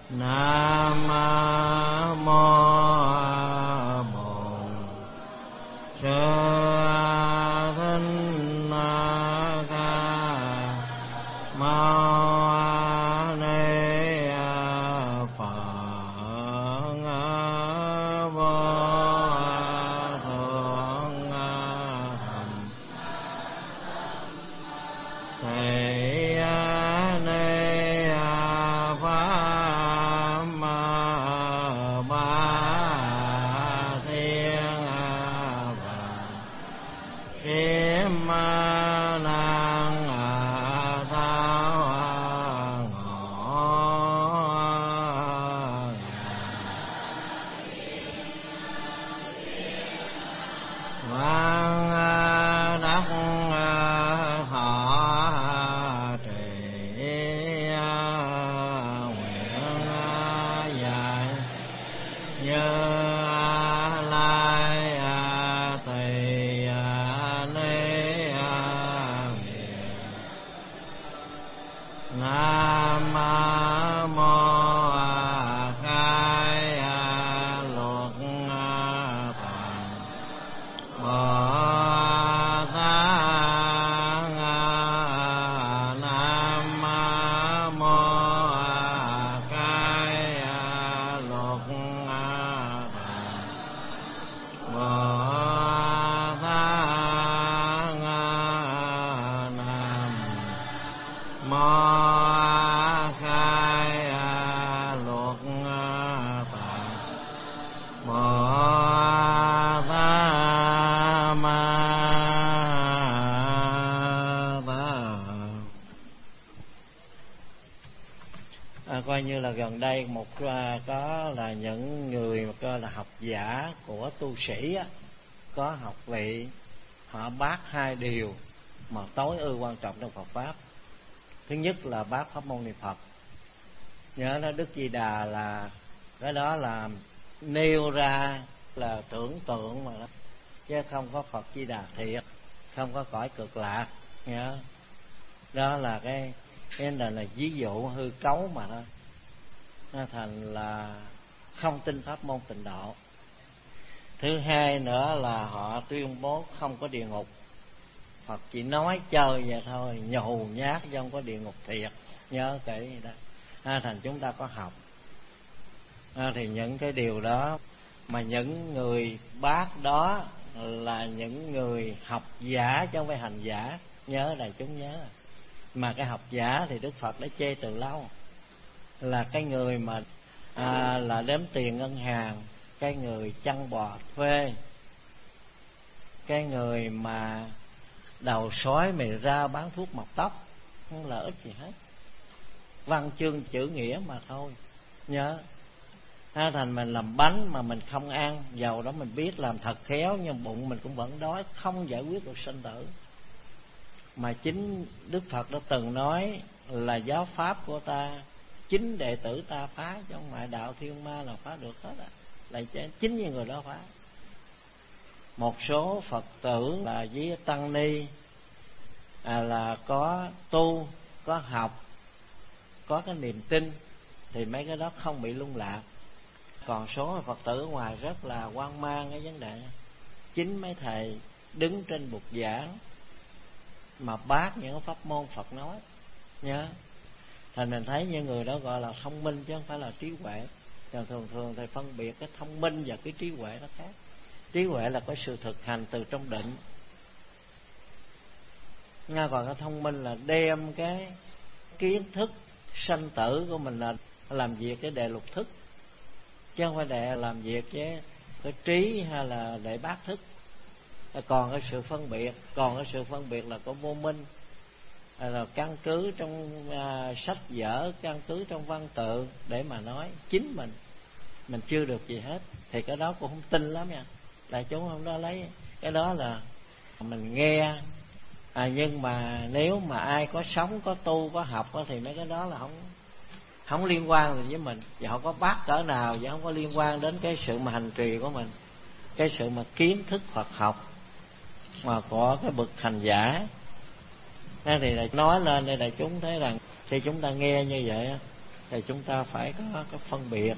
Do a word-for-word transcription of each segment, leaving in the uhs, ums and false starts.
Nam mô Bổn Sư Thích Ca Mâu Ni Phật. Vô thượng thầy ni Pháp ba thiên và kiếm năng thao ngõ vang đắc thọ trì nguyện dài như lai tỳ ni Nam mô khai luật thành Bồ Tát. Nam mô khai luật thành Bồ Tát. Nam mô khai luật thành Bồ Tát Ma à, coi như là gần đây một à, có là những người mà coi là học giả của tu sĩ á, có học vị, họ bác hai điều mà tối ưu quan trọng trong Phật pháp. Thứ nhất là bác pháp môn niệm Phật. Nhớ đó, Đức Di Đà là cái đó là nêu ra là tưởng tượng mà đó, chứ không có Phật Di Đà thiệt, không có cõi cực lạc. Nhớ đó là cái cái này là ví dụ hư cấu mà thôi. Nó thành là không tin pháp môn tịnh độ. Thứ hai nữa là họ tuyên bố không có địa ngục. Phật chỉ nói chơi vậy thôi, nhầu nhát chứ không có địa ngục thiệt. Nhớ cái đó. À, thành chúng ta có học à, thì những cái điều đó mà những người bác đó là những người học giả chứ không phải hành giả. Nhớ đại chúng nhớ. Mà cái học giả thì Đức Phật đã chê từ lâu, là cái người mà à, là đếm tiền ngân hàng, cái người chăn bò thuê, cái người mà đầu sói mày ra bán thuốc mọc tóc, không lợi ích gì hết, văn chương chữ nghĩa mà thôi. Nhớ à, thành mình làm bánh mà mình không ăn, dầu đó mình biết làm thật khéo nhưng bụng mình cũng vẫn đói, không giải quyết được sinh tử. Mà chính Đức Phật đã từng nói là giáo pháp của ta, chính đệ tử ta phá, chứ không phải đạo thiên ma nào phá được hết á, là chính những người đó phá. Một số Phật tử là với tăng ni à, là có tu, có học, có cái niềm tin thì mấy cái đó không bị lung lạc. Còn số Phật tử ở ngoài rất là hoang mang cái vấn đề. Chính mấy thầy đứng trên bục giảng mà bác những pháp môn Phật nói. Nhớ thành mình thấy những người đó gọi là thông minh chứ không phải là trí huệ. Thường thường thường thì phân biệt cái thông minh và cái trí huệ nó khác. Trí huệ là có sự thực hành từ trong định, Nga còn cái thông minh là đem cái kiến thức sanh tử của mình là làm việc cái đề lục thức, chứ không phải để làm việc với cái trí hay là để bác thức. Còn cái sự phân biệt, còn cái sự phân biệt là có vô minh, là căn cứ trong uh, sách vở, căn cứ trong văn tự để mà nói chính mình mình chưa được gì hết, thì cái đó cũng không tin lắm nha. Đại chúng không đó lấy cái đó là mình nghe à, nhưng mà nếu mà ai có sống, có tu, có học đó, thì mấy cái đó là không không liên quan gì với mình. Và họ có bác cỡ nào và không có liên quan đến cái sự mà hành trì của mình, cái sự mà kiến thức Phật học mà có cái bậc hành giả. Thế thì nói lên để đại chúng thấy rằng khi chúng ta nghe như vậy thì chúng ta phải có, có phân biệt,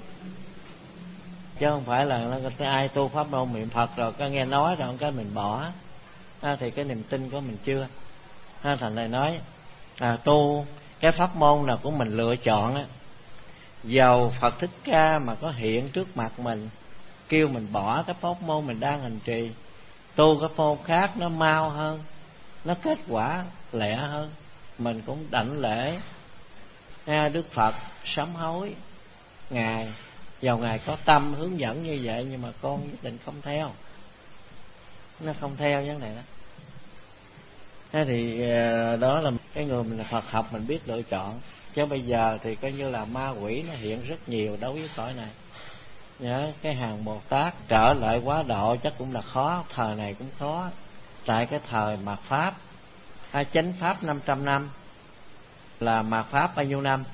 chứ không phải là, là ai tu pháp môn niệm Phật rồi có nghe nói rồi cái mình bỏ, à, thì cái niềm tin của mình chưa. À, thành này nói à, tu cái pháp môn nào của mình lựa chọn á, dầu Phật Thích Ca mà có hiện trước mặt mình kêu mình bỏ cái pháp môn mình đang hành trì, tu cái môn khác nó mau hơn, nó kết quả lẹ hơn, mình cũng đảnh lễ à, Đức Phật sám hối Ngài, dầu Ngài có tâm hướng dẫn như vậy nhưng mà con nhất định không theo, nó không theo vấn đề đó. Thế thì đó là cái người mình là Phật học mình biết lựa chọn, chứ bây giờ thì coi như là ma quỷ nó hiện rất nhiều đối với cõi này. Nhớ cái hàng Bồ Tát trở lại quá độ chắc cũng là khó, thời này cũng khó. Tại cái thời mạt Pháp, à, chánh Pháp năm trăm năm, là mạt Pháp bao nhiêu năm?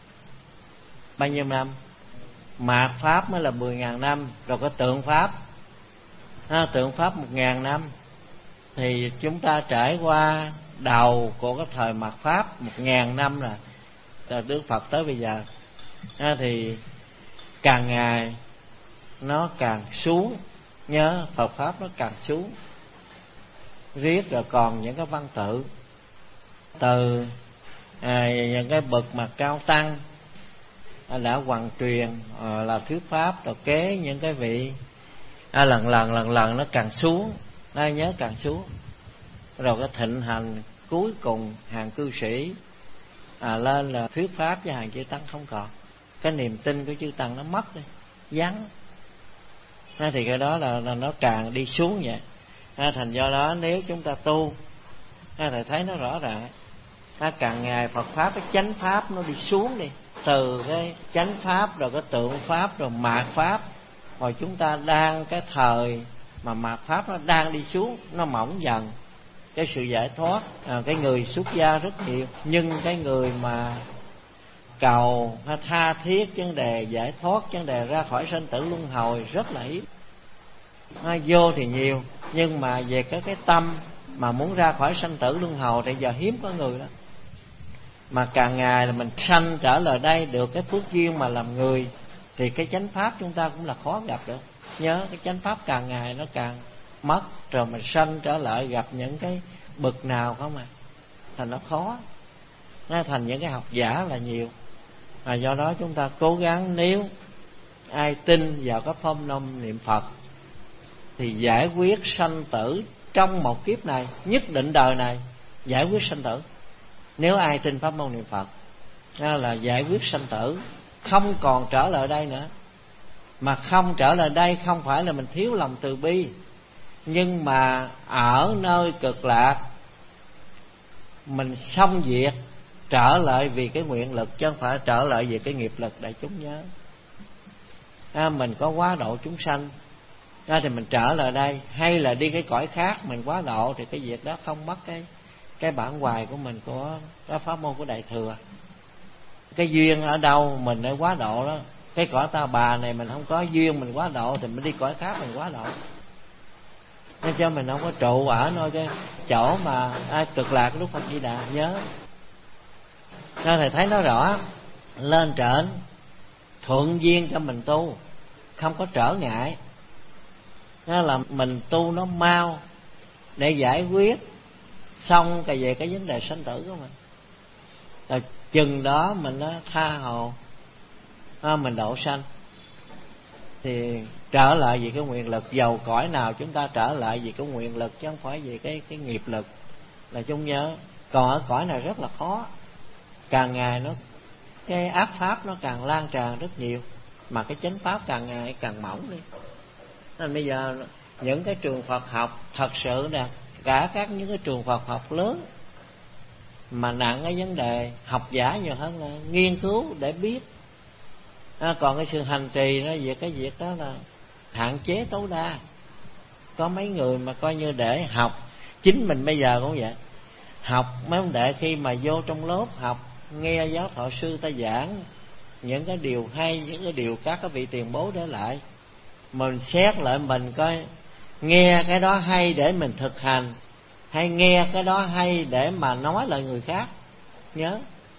Bao nhiêu năm? Mạt Pháp mới là mười ngàn năm, rồi có tượng Pháp, à, tượng Pháp một ngàn năm. Thì chúng ta trải qua đầu của cái thời mạt Pháp một ngàn năm là từ Đức Phật tới bây giờ, à, thì càng ngày nó càng xuống. Nhớ Phật Pháp nó càng xuống, riết rồi còn những cái văn tự từ à, những cái bậc mà cao tăng đã hoàn truyền à, là thuyết pháp, rồi kế những cái vị à, lần lần lần lần nó càng xuống, à, nhớ càng xuống. Rồi cái thịnh hành cuối cùng hàng cư sĩ à, lên là thuyết pháp với hàng chư tăng không còn, cái niềm tin của chư tăng nó mất đi, vắng. À, thì cái đó là, là nó càng đi xuống vậy. À, thành do đó nếu chúng ta tu à, thì thấy nó rõ ràng. À, càng ngày Phật Pháp, cái chánh Pháp nó đi xuống đi, từ cái chánh Pháp rồi cái tượng Pháp rồi mạt Pháp. Rồi chúng ta đang cái thời mà mạt Pháp nó đang đi xuống, nó mỏng dần cái sự giải thoát. À, cái người xuất gia rất nhiều, nhưng cái người mà cầu hay tha thiết vấn đề giải thoát, vấn đề ra khỏi sanh tử luân hồi rất là hiếm. À, vô thì nhiều, nhưng mà về cái cái tâm mà muốn ra khỏi sanh tử luân hồi thì giờ hiếm có người đó. Mà càng ngày là mình sanh trở lại đây được cái phước duyên mà làm người, thì cái chánh Pháp chúng ta cũng là khó gặp được. Nhớ cái chánh Pháp càng ngày nó càng mất, rồi mình sanh trở lại gặp những cái bậc nào không à, thành nó khó. Nó thành những cái học giả là nhiều. À, do đó chúng ta cố gắng, nếu ai tin vào cái pháp môn niệm Phật thì giải quyết sanh tử trong một kiếp này, nhất định đời này giải quyết sanh tử. Nếu ai tin pháp môn niệm Phật là giải quyết sanh tử, không còn trở lại đây nữa. Mà không trở lại đây không phải là mình thiếu lòng từ bi, nhưng mà ở nơi cực lạc mình xong việc trở lại vì cái nguyện lực, chứ không phải trở lại vì cái nghiệp lực. Đại chúng nhớ, à, mình có quá độ chúng sanh, à, thì mình trở lại đây, hay là đi cái cõi khác mình quá độ, thì cái việc đó không mất cái cái bản hoài của mình, của cái pháp môn của Đại Thừa. Cái duyên ở đâu mình để quá độ đó. Cái cõi Ta Bà này mình không có duyên mình quá độ, thì mình đi cõi khác mình quá độ. Nên cho mình không có trụ ở nơi cái chỗ mà ai cực lạc của Đức Phật Di Đà. Nhớ nên thầy thấy nó rõ, lên trển thuận duyên cho mình tu, không có trở ngại. Nên là mình tu nó mau để giải quyết xong cái về cái vấn đề sanh tử của mình. Rồi chừng đó mình nó tha hồ, à, mình độ sanh, thì trở lại vì cái nguyện lực. Dầu cõi nào chúng ta trở lại vì cái nguyện lực, chứ không phải vì cái cái nghiệp lực. Là chúng nhớ, còn ở cõi này rất là khó. Càng ngày nó cái ác pháp nó càng lan tràn rất nhiều, mà cái chánh pháp càng ngày càng mỏng đi. Nên bây giờ những cái trường Phật học thật sự nè, cả các những cái trường Phật học lớn mà nặng cái vấn đề học giả nhiều hơn là nghiên cứu để biết. À, còn cái sự hành trì nó về cái việc đó là hạn chế tối đa. Có mấy người mà coi như để học, chính mình bây giờ cũng vậy, học mấy vấn đề khi mà vô trong lớp học, nghe giáo thọ sư ta giảng những cái điều hay, những cái điều các cái vị tiền bối để lại, mình xét lại mình coi nghe cái đó hay để mình thực hành, hay nghe cái đó hay để mà nói lại người khác. Nhớ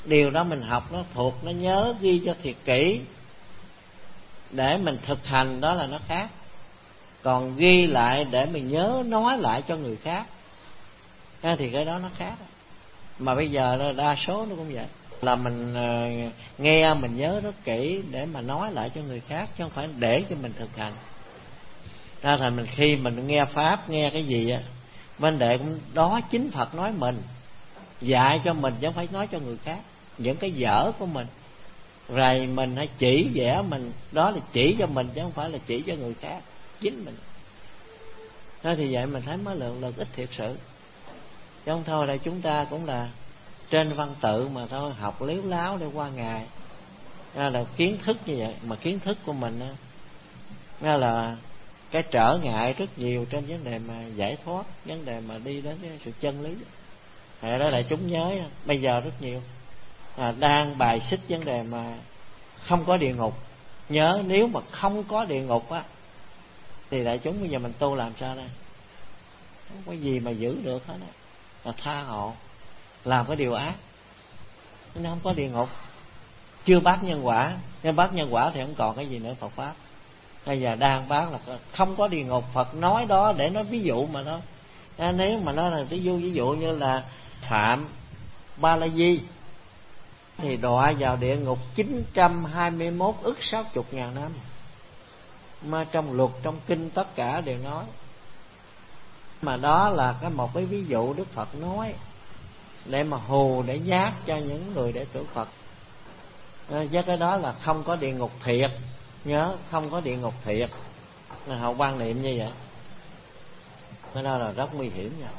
điều đó mình học nó thuộc, nó nhớ, ghi cho thiệt kỹ để mình thực hành, đó là nó khác. Còn ghi lại để mình nhớ nói lại cho người khác thì cái đó nó khác. Mà bây giờ đa số nó cũng vậy, là mình nghe mình nhớ rất kỹ để mà nói lại cho người khác, chứ không phải để cho mình thực hành. Ra thành mình khi mình nghe pháp, nghe cái gì á, vấn đề cũng đó chính Phật nói mình, dạy cho mình chứ không phải nói cho người khác. Những cái dở của mình, rồi mình hay chỉ vẽ mình, đó là chỉ cho mình chứ không phải là chỉ cho người khác, chính mình. Đó thì vậy mình thấy mới lượng lực ích thiệt sự. Chứ không thôi là chúng ta cũng là trên văn tự mà thôi, học liếu láo để qua ngày. Đó là kiến thức như vậy, mà kiến thức của mình đó, đó là cái trở ngại rất nhiều trên vấn đề mà giải thoát, vấn đề mà đi đến cái sự chân lý. Hệ đó là chúng nhớ bây giờ rất nhiều à, đang bài xích vấn đề mà không có địa ngục. Nhớ nếu mà không có địa ngục á thì đại chúng bây giờ mình tu làm sao đây? Không có gì mà giữ được hết á, là tha hộ, làm cái điều ác. Nó không có địa ngục, chưa bác nhân quả. Nếu bác nhân quả thì không còn cái gì nữa Phật pháp. Bây giờ đang bác là không có địa ngục. Phật nói đó để nói ví dụ mà thôi. À, nếu mà nói là ví dụ ví dụ như là Phạm Ba La Di thì đọa vào địa ngục chín trăm hai mươi mốt ức sáu chục ngàn năm. Mà trong luật, trong kinh tất cả đều nói. Mà đó là cái một cái ví dụ Đức Phật nói để mà hù, để nhát cho những người đệ tử Phật. Với cái đó là không có địa ngục thiệt. Nhớ không có địa ngục thiệt, họ quan niệm như vậy. Cái đó là rất nguy hiểm nha.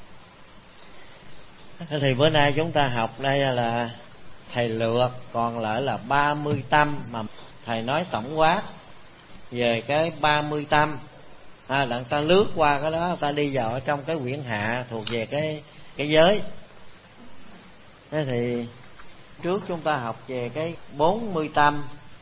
Thì bữa nay chúng ta học đây là thầy lược, còn lại là ba mươi tâm mà thầy nói tổng quát về cái ba mươi tâm. À, là ta lướt qua cái đó, ta đi vào ở trong cái quyển hạ thuộc về cái cái giới. Thế thì trước chúng ta học về cái bốn mươi tâm.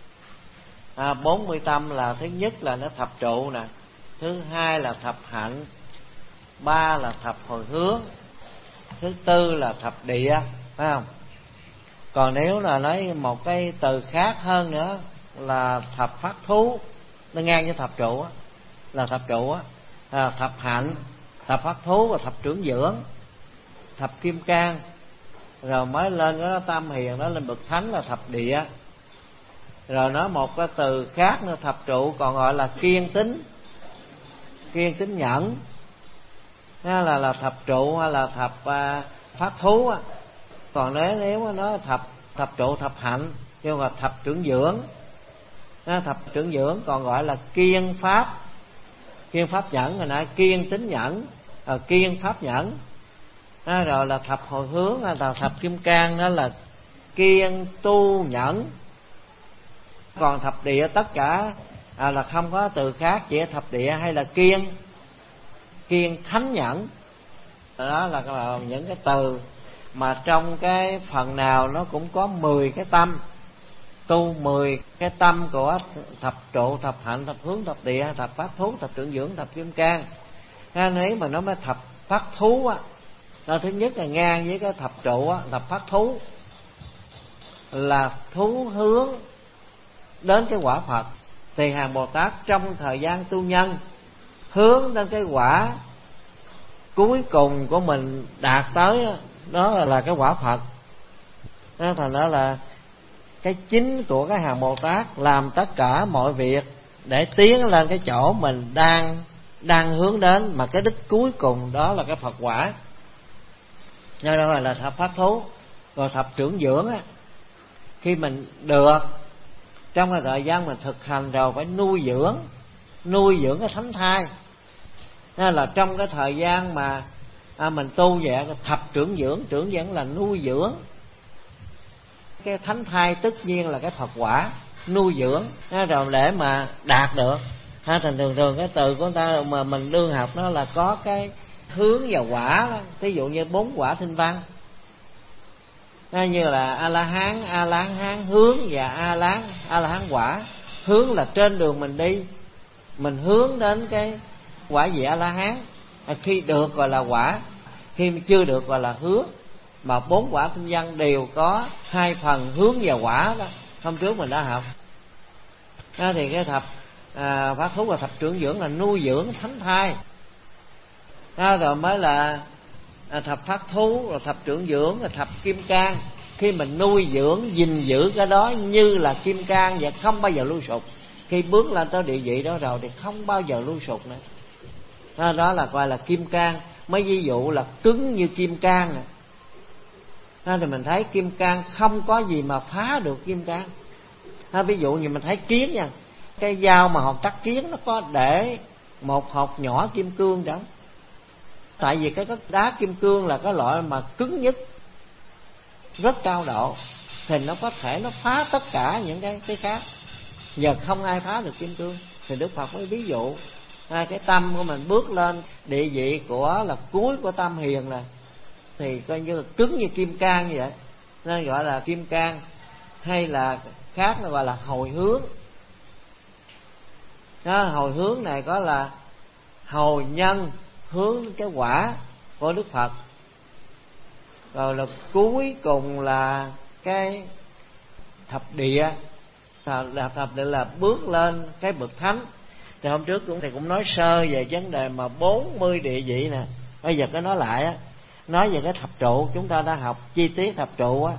À, bốn mươi tâm là thứ nhất là nó thập trụ nè, thứ hai là thập hạnh, ba là thập hồi hướng, thứ tư là thập địa, phải không? Còn nếu là nói một cái từ khác hơn nữa là thập phát thú, nó ngang với thập trụ á, là thập trụ á, à, thập hạnh, thập phát thú và thập trưởng dưỡng, thập kim cang, rồi mới lên cái tam hiền đó lên bậc thánh là thập địa. Rồi nói một cái từ khác nữa thập trụ còn gọi là kiên tín, kiên tín nhẫn, là là thập trụ hay là thập uh, phát thú á. Còn nếu nếu nó thập thập trụ thập hạnh kêu là thập trưởng dưỡng, thập trưởng dưỡng còn gọi là kiên pháp, kiên pháp nhẫn, rồi nãy kiên tín nhẫn, à, kiên pháp nhẫn. À, rồi là thập hồi hướng là thập kim cang, đó là kiên tu nhẫn. Còn thập địa tất cả à, là không có từ khác, chỉ là thập địa hay là kiên, kiên thánh nhẫn. Đó là những cái từ mà trong cái phần nào nó cũng có mười cái tâm, tu mười cái tâm của thập trụ, thập hạnh, thập hướng, thập địa, thập pháp thú, thập trưởng dưỡng, thập kim cang. Nếu mà nó mới thập pháp thú á, nó thứ nhất là ngang với cái thập trụ á, thập pháp thú là thú hướng đến cái quả Phật. Thì hàng Bồ Tát trong thời gian tu nhân hướng đến cái quả cuối cùng của mình đạt tới, đó là, là cái quả Phật. Đó, thành đó là cái chính của cái hàng Bồ Tát làm tất cả mọi việc để tiến lên cái chỗ mình đang đang hướng đến, mà cái đích cuối cùng đó là cái Phật quả. Do đó là thập pháp thú. Rồi thập trưởng dưỡng á, khi mình được trong cái thời gian mình thực hành rồi phải nuôi dưỡng, nuôi dưỡng cái thánh thai. Nên là trong cái thời gian mà à, mình tu vậy, thập trưởng dưỡng, trưởng dưỡng là nuôi dưỡng cái thánh thai, tất nhiên là cái Phật quả, nuôi dưỡng rồi để mà đạt được. Ha, thành thường thường cái từ của người ta mà mình đương học nó là có cái hướng và quả đó. Ví dụ như bốn quả tinh văn, như là A La Hán, A La Hán hướng và A La A La Hán quả. Hướng là trên đường mình đi, mình hướng đến cái quả vị A La Hán. À, khi được gọi là quả, khi chưa được gọi là hướng. mà bốn quả tinh văn đều có hai phần hướng vào quả đó. Hôm trước mình đã học đó, thì cái thập à, phát thú và thập trưởng dưỡng là nuôi dưỡng thánh thai đó, rồi mới là à, thập phát thú, rồi thập trưởng dưỡng, rồi thập kim cang. Khi mình nuôi dưỡng gìn giữ cái đó như là kim cang và không bao giờ lui sụp, khi bước lên tới địa vị đó rồi thì không bao giờ lui sụp nữa đó, đó là gọi là kim cang. Mấy ví dụ là cứng như kim cang này đó, thì mình thấy kim cang không có gì mà phá được kim cang đó. Ví dụ như mình thấy kiến nha, cái dao mà hột cắt kiến nó có để một hột nhỏ kim cương đó, tại vì cái đá kim cương là cái loại mà cứng nhất, rất cao độ, thì nó có thể nó phá tất cả những cái cái khác. Giờ không ai phá được kim cương, thì Đức Phật mới ví dụ hai cái tâm của mình bước lên địa vị của là cuối của tâm hiền này, thì coi như là cứng như kim cang như vậy, nên gọi là kim cang. Hay là khác nó gọi là hồi hướng đó. Hồi hướng này có là hồi nhân hướng cái quả của Đức Phật, rồi là cuối cùng là cái thập địa. Là thập địa là bước lên cái bậc thánh. Thì hôm trước cũng thì cũng nói sơ về vấn đề mà bốn mươi địa vị nè. Bây giờ cái nói lại á, nói về cái thập trụ, chúng ta đã học chi tiết thập trụ á,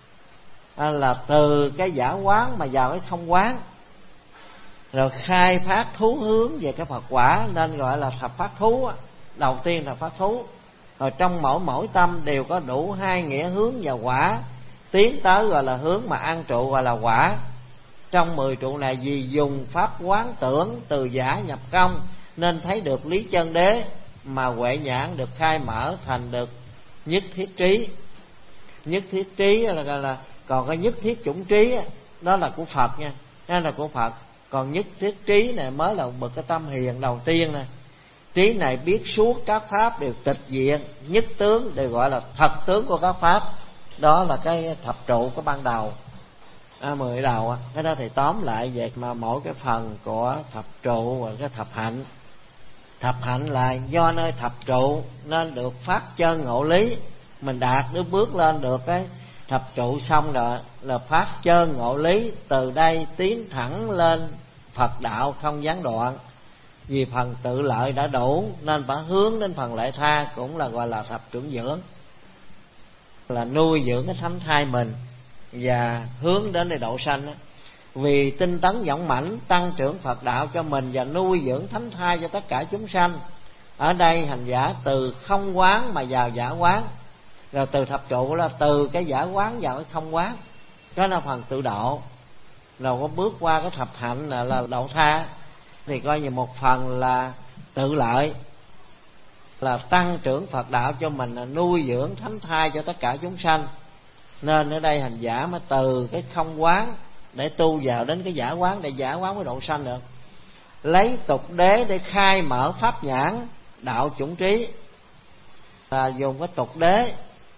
là từ cái giả quán mà vào cái không quán, rồi khai phát thú hướng về cái Phật quả, nên gọi là thập phát thú á. Đầu tiên là phát thú, rồi trong mỗi mỗi tâm đều có đủ hai nghĩa hướng và quả, tiến tới gọi là hướng, mà an trụ gọi là quả. Trong mười trụ này vì dùng pháp quán tưởng từ giả nhập công, nên thấy được lý chân đế, mà huệ nhãn được khai mở thành được nhất thiết trí. Nhất thiết trí là, là, là còn cái nhất thiết chủng trí đó là của Phật nha, đó là của Phật. Còn nhất thiết trí này mới là bậc cái tâm hiền đầu tiên này. Trí này biết suốt các pháp đều tịch diệt, nhất tướng đều gọi là thật tướng của các pháp. Đó là cái thập trụ của ban đầu, à, mười đầu á. Cái đó thì tóm lại về mà mỗi cái phần của thập trụ và cái thập hạnh. Thập hạnh là do nơi thập trụ nên được phát chân ngộ lý. Mình đạt được bước lên được cái thập trụ xong rồi là phát chân ngộ lý, từ đây tiến thẳng lên Phật đạo không gián đoạn. Vì phần tự lợi đã đủ nên phải hướng đến phần lợi tha, cũng là gọi là thập trưởng dưỡng, là nuôi dưỡng cái thánh thai mình và hướng đến để độ sanh. Vì tinh tấn dũng mãnh tăng trưởng Phật đạo cho mình và nuôi dưỡng thánh thai cho tất cả chúng sanh. Ở đây hành giả từ không quán mà vào giả quán, rồi từ thập trụ là từ cái giả quán vào cái không quán, đó là phần tự độ. Rồi có bước qua cái thập hạnh là, là độ tha, thì coi như một phần là tự lợi, là tăng trưởng Phật đạo cho mình, là nuôi dưỡng thánh thai cho tất cả chúng sanh. Nên ở đây hành giả mới từ cái không quán để tu vào đến cái giả quán, để giả quán mới độ sanh được. Lấy tục đế để khai mở pháp nhãn đạo chủng trí, là dùng cái tục đế.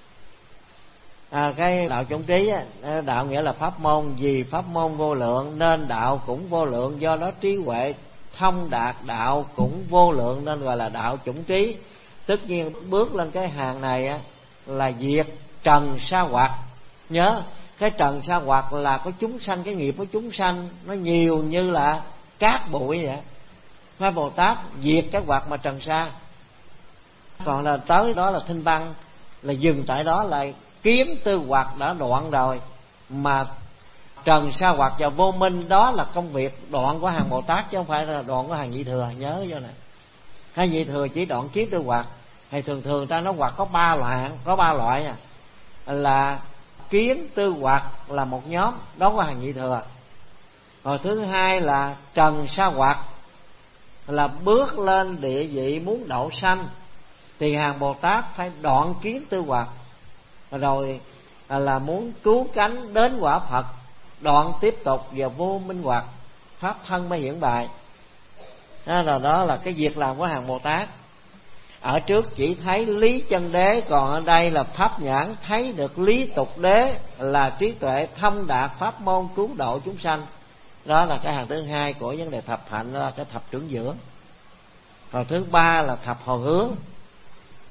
À, cái đạo chủng trí á, đạo nghĩa là pháp môn, vì pháp môn vô lượng nên đạo cũng vô lượng, do đó trí huệ thông đạt đạo cũng vô lượng nên gọi là đạo chủng trí. Tất nhiên bước lên cái hàng này á, là diệt trần sa hoạt. Nhớ cái trần sa hoạt là có chúng sanh, cái nghiệp của chúng sanh nó nhiều như là cát bụi vậy. Nói Bồ Tát diệt cái hoạt mà trần sa, còn là tới đó là thinh văn, là dừng tại đó là kiếm tư hoạt đã đoạn rồi, mà trần sa hoạt và vô minh đó là công việc đoạn của hàng Bồ Tát, chứ không phải là đoạn của hàng Nhị Thừa. Nhớ vô này, hay Nhị Thừa chỉ đoạn kiếm tư hoạt. Hay thường thường ta nói hoạt có ba loại, có ba loại nè, là kiếm tư hoạt là một nhóm, đó của hàng Nhị Thừa. Rồi thứ hai là trần sa hoạt, là bước lên địa vị muốn độ sanh, thì hàng Bồ Tát phải đoạn kiếm tư hoạt, rồi là muốn cứu cánh đến quả Phật, đoạn tiếp tục vào vô minh hoạt, pháp thân mới hiển bại. Đó là, đó là cái việc làm của hàng Bồ Tát. Ở trước chỉ thấy lý chân đế, còn ở đây là pháp nhãn thấy được lý tục đế, là trí tuệ thông đạt pháp môn cứu độ chúng sanh. Đó là cái hàng thứ hai của vấn đề thập hạnh, đó là cái thập trưởng dưỡng. Rồi thứ ba là thập hồi hướng.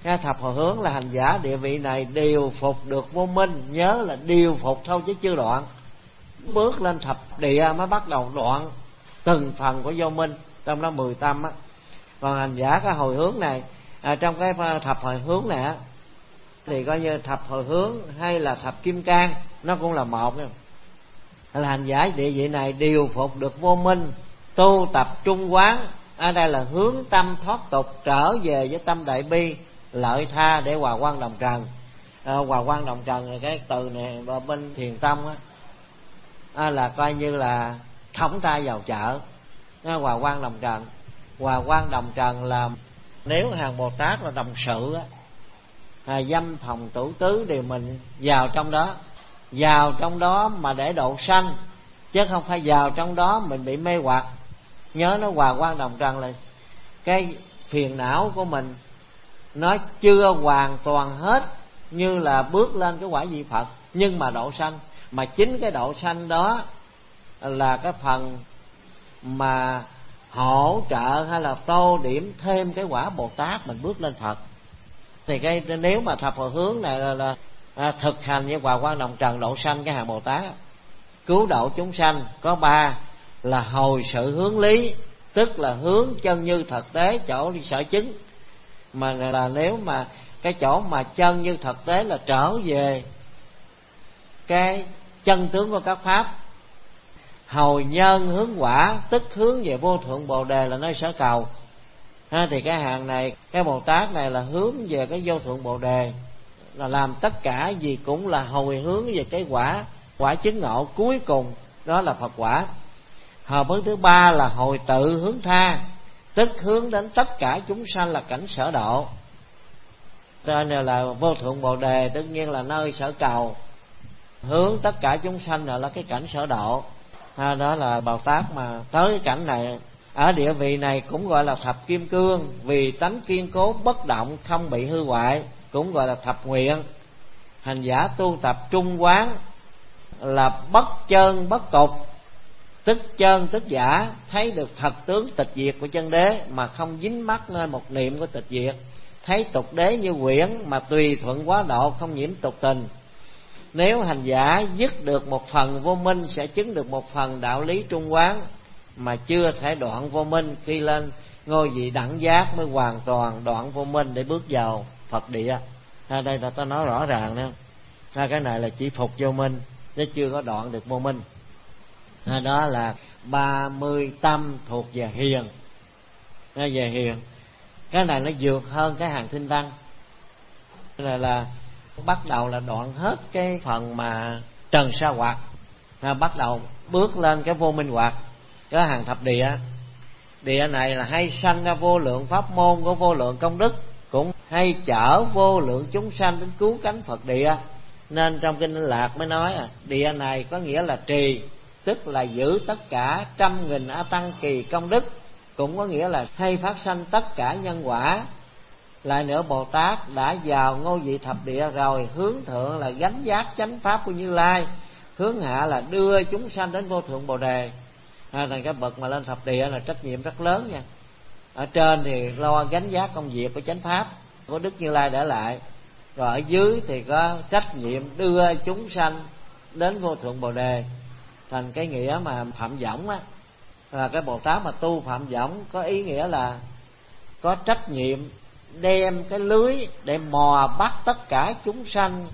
Cái thập hồi hướng là hành giả địa vị này điều phục được vô minh. Nhớ là điều phục thôi chứ chưa đoạn. Bước lên thập địa mới bắt đầu đoạn từng phần của vô minh, trong đó mười tâm á. Còn hành giả cái hồi hướng này, à, trong cái thập hồi hướng này á, thì coi như thập hồi hướng hay là thập kim cang nó cũng là một nha. Là hành giả địa vị này điều phục được vô minh, tu tập trung quán. Ở đây là hướng tâm thoát tục trở về với tâm đại bi lợi tha để hòa quan đồng trần. À, hòa quan đồng trần là cái từ này bên thiền tông á, à, là coi như là thõng tay vào chợ. À, hòa quan đồng trần. Hòa quan đồng trần là nếu hàng Bồ Tát là đồng sự á, à, dâm phòng tủ tứ đều mình vào trong đó, vào trong đó mà để độ sanh, chứ không phải vào trong đó mình bị mê hoặc. Nhớ nó hòa quan đồng trần là cái phiền não của mình nó chưa hoàn toàn hết như là bước lên cái quả vị Phật, nhưng mà độ sanh. Mà chính cái độ sanh đó là cái phần mà hỗ trợ hay là tô điểm thêm cái quả Bồ Tát mình bước lên Phật. Thì cái nếu mà thập hồi hướng này là, là à, thực hành như hòa quan đồng trần độ sanh cái hàng Bồ Tát, cứu độ chúng sanh, có ba là hồi sự hướng lý, tức là hướng chân như thực tế chỗ đi sở chứng. Mà là nếu mà cái chỗ mà chân như thực tế là trở về cái chân tướng của các pháp. Hồi nhân hướng quả, tức hướng về vô thượng Bồ Đề là nơi sở cầu. Ha, thì cái hàng này, cái Bồ Tát này là hướng về cái vô thượng Bồ Đề, là làm tất cả gì cũng là hồi hướng về cái quả quả chứng ngộ cuối cùng, đó là Phật quả. Hợp hướng thứ ba là hồi tự hướng tha, tức hướng đến tất cả chúng sanh là cảnh sở độ. Cho nên là vô thượng Bồ Đề tất nhiên là nơi sở cầu, hướng tất cả chúng sanh là cái cảnh sở độ. À, đó là Bồ Tát mà tới cái cảnh này. Ở địa vị này cũng gọi là thập kim cương, vì tánh kiên cố bất động không bị hư hoại, cũng gọi là thập nguyện. Hành giả tu tập trung quán là bất chân bất tục, tức chân tức giả, thấy được thật tướng tịch diệt của chân đế mà không dính mắc nơi một niệm của tịch diệt. Thấy tục đế như quyển mà tùy thuận quá độ, không nhiễm tục tình. Nếu hành giả dứt được một phần vô minh sẽ chứng được một phần đạo lý trung quán, mà chưa thể đoạn vô minh. Khi lên ngôi vị đẳng giác mới hoàn toàn đoạn vô minh để bước vào Phật địa. À, đây là ta nói rõ ràng nữa. À, cái này là chỉ phục vô minh chứ chưa có đoạn được vô minh. À, đó là ba mươi tâm thuộc về hiền. À, về hiền cái này nó vượt hơn cái hàng thinh tăng. Là là bắt đầu là đoạn hết cái phần mà trần sa hoạt, à, bắt đầu bước lên cái vô minh hoạt. Cái hàng thập địa, địa này là hay sanh ra vô lượng pháp môn của vô lượng công đức, cũng hay chở vô lượng chúng sanh đến cứu cánh Phật địa. Nên trong kinh Liên Lạc mới nói à, địa này có nghĩa là trì, tức là giữ tất cả trăm nghìn a tăng kỳ công đức, cũng có nghĩa là hay phát sanh tất cả nhân quả. Lại nữa, Bồ Tát đã vào ngôi vị thập địa rồi, hướng thượng là gánh giác chánh pháp của Như Lai, hướng hạ là đưa chúng sanh đến vô thượng Bồ Đề. À, thành cái bậc mà lên thập địa là trách nhiệm rất lớn nha. Ở trên thì lo gánh giác công việc của chánh pháp của Đức Như Lai để lại, rồi ở dưới thì có trách nhiệm đưa chúng sanh đến vô thượng Bồ Đề. Thành cái nghĩa mà phạm võng á, là cái Bồ Tát mà tu phạm võng có ý nghĩa là có trách nhiệm đem cái lưới để mò bắt tất cả chúng sanh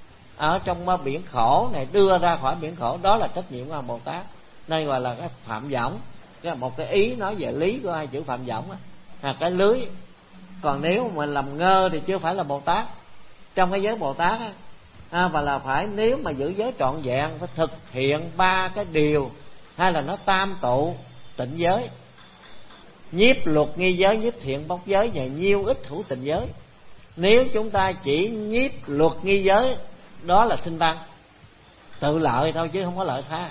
ở trong biển khổ này đưa ra khỏi biển khổ. Đó là trách nhiệm của Bồ Tát. Đây gọi là cái phạm võng, cái một cái ý nói về lý của hai chữ phạm võng á, là cái lưới. Còn nếu mình làm ngơ thì chưa phải là Bồ Tát. Trong cái giới Bồ Tát á, à, và là phải nếu mà giữ giới trọn vẹn phải thực hiện ba cái điều, hay là nó tam tụ tịnh giới, nhiếp luật nghi giới, nhiếp thiện bốc giới và nhiêu ít hữu tình giới. Nếu chúng ta chỉ nhiếp luật nghi giới, đó là thinh tăng, tự lợi thôi chứ không có lợi tha.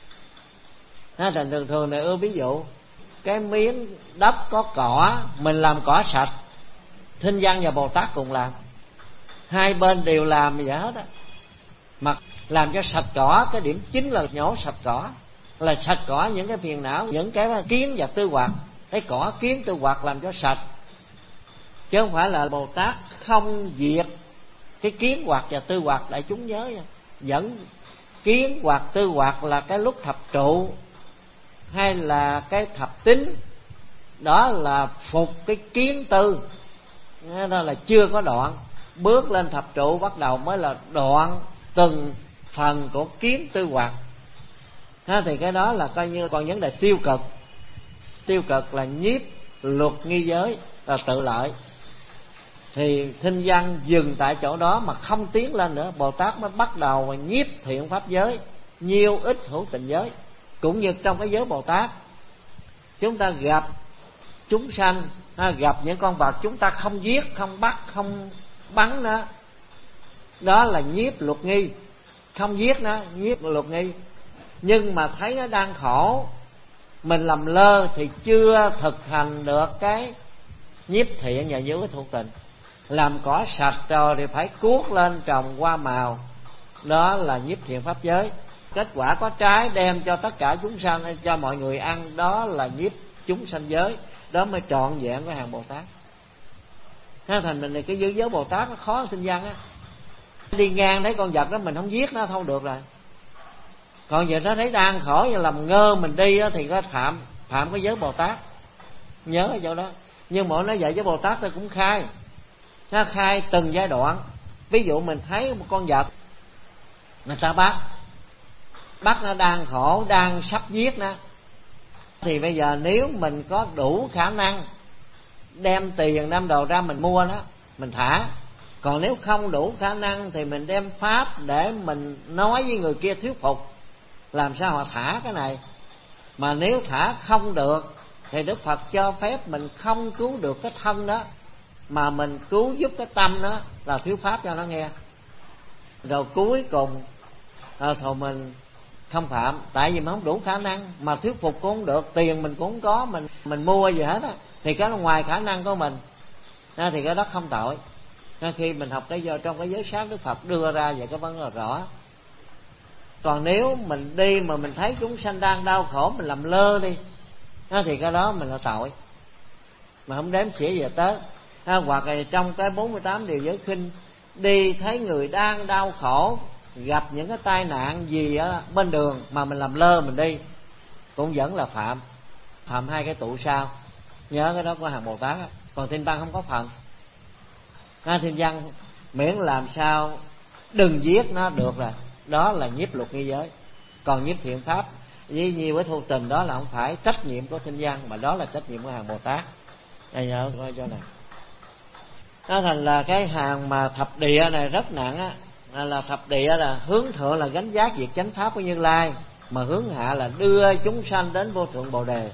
Ha, thành thường thường này ưa ví dụ cái miếng đất có cỏ, mình làm cỏ sạch, thinh văn và Bồ Tát cùng làm, hai bên đều làm vậy hết á. Mà làm cho sạch cỏ, cái điểm chính là nhổ sạch cỏ, là sạch cỏ những cái phiền não, những cái kiến và tư hoạt. Cái cỏ kiến tư hoạt làm cho sạch, chứ không phải là Bồ Tát không diệt cái kiến hoặc và tư hoặc đại chúng giới. Vẫn kiến hoặc tư hoặc là cái lúc thập trụ hay là cái thập tính, đó là phục cái kiến tư, đó là chưa có đoạn. Bước lên thập trụ bắt đầu mới là đoạn từng phần của kiến tư hoặc. Thì cái đó là coi như còn vấn đề tiêu cực. Tiêu cực là nhiếp luật nghi giới, là tự lợi. Thì thinh văn dừng tại chỗ đó mà không tiến lên nữa, Bồ Tát mới bắt đầu mà nhiếp thiện pháp giới, nhiêu ít hữu tình giới. Cũng như trong cái giới Bồ Tát, chúng ta gặp chúng sanh, gặp những con vật chúng ta không giết, không bắt, không bắn nó, đó là nhiếp luật nghi. Không giết nó, nhiếp luật nghi. Nhưng mà thấy nó đang khổ, mình làm lơ thì chưa thực hành được cái nhiếp thiện và nhiếp thuộc tình. Làm cỏ sạch rồi thì phải cuốc lên trồng hoa màu, đó là nhiếp thiện pháp giới. Kết quả có trái đem cho tất cả chúng sanh, cho mọi người ăn, đó là nhiếp chúng sanh giới. Đó mới trọn vẹn của hàng Bồ Tát. Thế thành mình thì cái giới giới Bồ Tát nó khó sinh văn á. Đi ngang thấy con vật đó mình không giết nó không được rồi. Còn giờ nó thấy đang khổ và làm ngơ mình đi đó, thì có phạm phạm cái giới Bồ Tát. Nhớ ở chỗ đó. Nhưng mà nó dạy với Bồ Tát tôi cũng khai. Nó khai từng giai đoạn. Ví dụ mình thấy một con vật người ta bắt, bắt nó đang khổ, đang sắp giết nó, thì bây giờ nếu mình có đủ khả năng đem tiền đem đồ ra mình mua nó, mình thả. Còn nếu không đủ khả năng thì mình đem pháp để mình nói với người kia thuyết phục làm sao họ thả cái này. Mà nếu thả không được thì Đức Phật cho phép mình không cứu được cái thân đó, mà mình cứu giúp cái tâm đó, là thuyết pháp cho nó nghe. Rồi cuối cùng à, thôi mình không phạm, tại vì mình không đủ khả năng, mà thuyết phục cũng không được, tiền mình cũng không có, mình mình mua gì hết á, thì cái nó ngoài khả năng của mình, à, thì cái đó không tội. À, khi mình học cái do trong cái giới sát Đức Phật đưa ra về cái vấn đề rõ. Còn nếu mình đi mà mình thấy chúng sanh đang đau khổ, mình làm lơ đi, à, thì cái đó mình là tội, mà không đếm xỉa về tới. À, hoặc là trong cái bốn mươi tám điều giới khinh, đi thấy người đang đau khổ, gặp những cái tai nạn gì ở bên đường mà mình làm lơ mình đi, cũng vẫn là phạm phạm hai cái tụ sao. Nhớ cái đó của hàng Bồ Tát. Còn thiên văn không có phần. À, thiên văn miễn làm sao đừng giết nó được rồi, đó là nhiếp luật nghi giới. Còn nhiếp thiện pháp với nhiều với thu tình, đó là không phải trách nhiệm của thiên văn, mà đó là trách nhiệm của hàng Bồ Tát. Đây nhớ coi cho này. Nó thành là cái hàng mà thập địa này rất nặng á, là thập địa là hướng thượng là gánh vác việc chánh pháp của Như Lai, mà hướng hạ là đưa chúng sanh đến vô thượng Bồ Đề.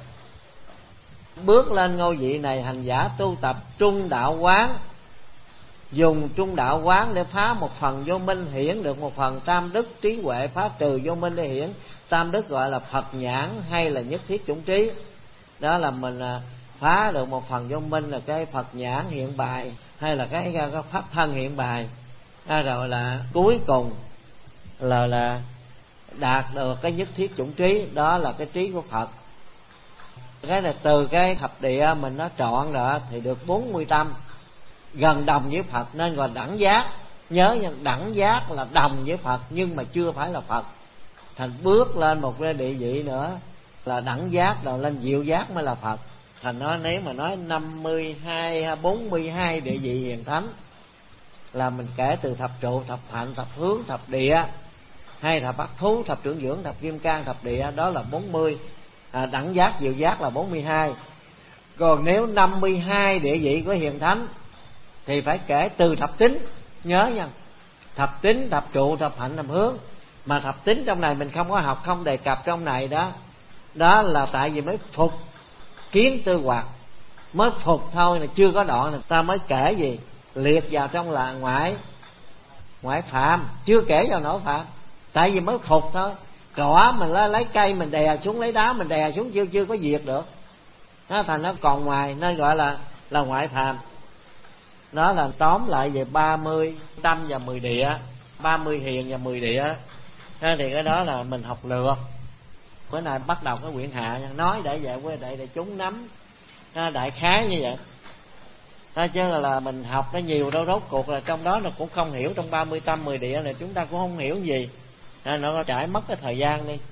Bước lên ngôi vị này, hành giả tu tập trung đạo quán, dùng trung đạo quán để phá một phần vô minh, hiển được một phần tam đức trí huệ, phá trừ vô minh để hiển tam đức, gọi là Phật nhãn hay là nhất thiết chủng trí. Đó là mình phá được một phần vô minh là cái Phật nhãn hiện bài, hay là cái, cái pháp thân hiện bài. À, rồi là cuối cùng là là đạt được cái nhất thiết chủng trí, đó là cái trí của Phật. Cái này từ cái thập địa mình nó trọn rồi thì được bốn mươi tâm, gần đồng với Phật, nên gọi đẳng giác. Nhớ nha, đẳng giác là đồng với Phật nhưng mà chưa phải là Phật. Thành bước lên một cái địa vị nữa là đẳng giác, rồi lên diệu giác mới là Phật. Thành nói nếu mà nói năm mươi hai, bốn mươi hai địa vị hiền thánh, là mình kể từ thập trụ, thập hạnh, thập hướng, thập địa, hay thập bát thú, thập trưởng dưỡng, thập kim cang, thập địa, đó là bốn mươi. À, đẳng giác, diệu giác là bốn mươi hai. Còn nếu năm mươi hai địa vị của hiền thánh thì phải kể từ thập tính. Nhớ nha, thập tính, thập trụ, thập hạnh, thập hướng. Mà thập tính trong này mình không có học, không đề cập trong này đó. Đó là tại vì mới phục kiến tư hoặc, mới phục thôi, là chưa có đoạn, người ta mới kể gì liệt vào trong là ngoại ngoại phạm, chưa kể vào nội phạm. Tại vì mới phục thôi. Cỏ mình lấy, lấy cây mình đè xuống, lấy đá mình đè xuống, chưa chưa có diệt được, nó thành nó còn ngoài, nên gọi là là ngoại phạm. Đó là tóm lại về ba mươi tâm và mười địa, ba mươi hiền và mười địa. Thế thì cái đó là mình học lừa. Bữa nay bắt đầu cái quyển hạ, nói để vậy với đại để chúng nắm đại khái như vậy. Đó, chứ là, là mình học nó nhiều đâu, rốt cuộc là trong đó nó cũng không hiểu. Trong ba mươi tâm mười địa này chúng ta cũng không hiểu gì, nên nó trải mất cái thời gian đi.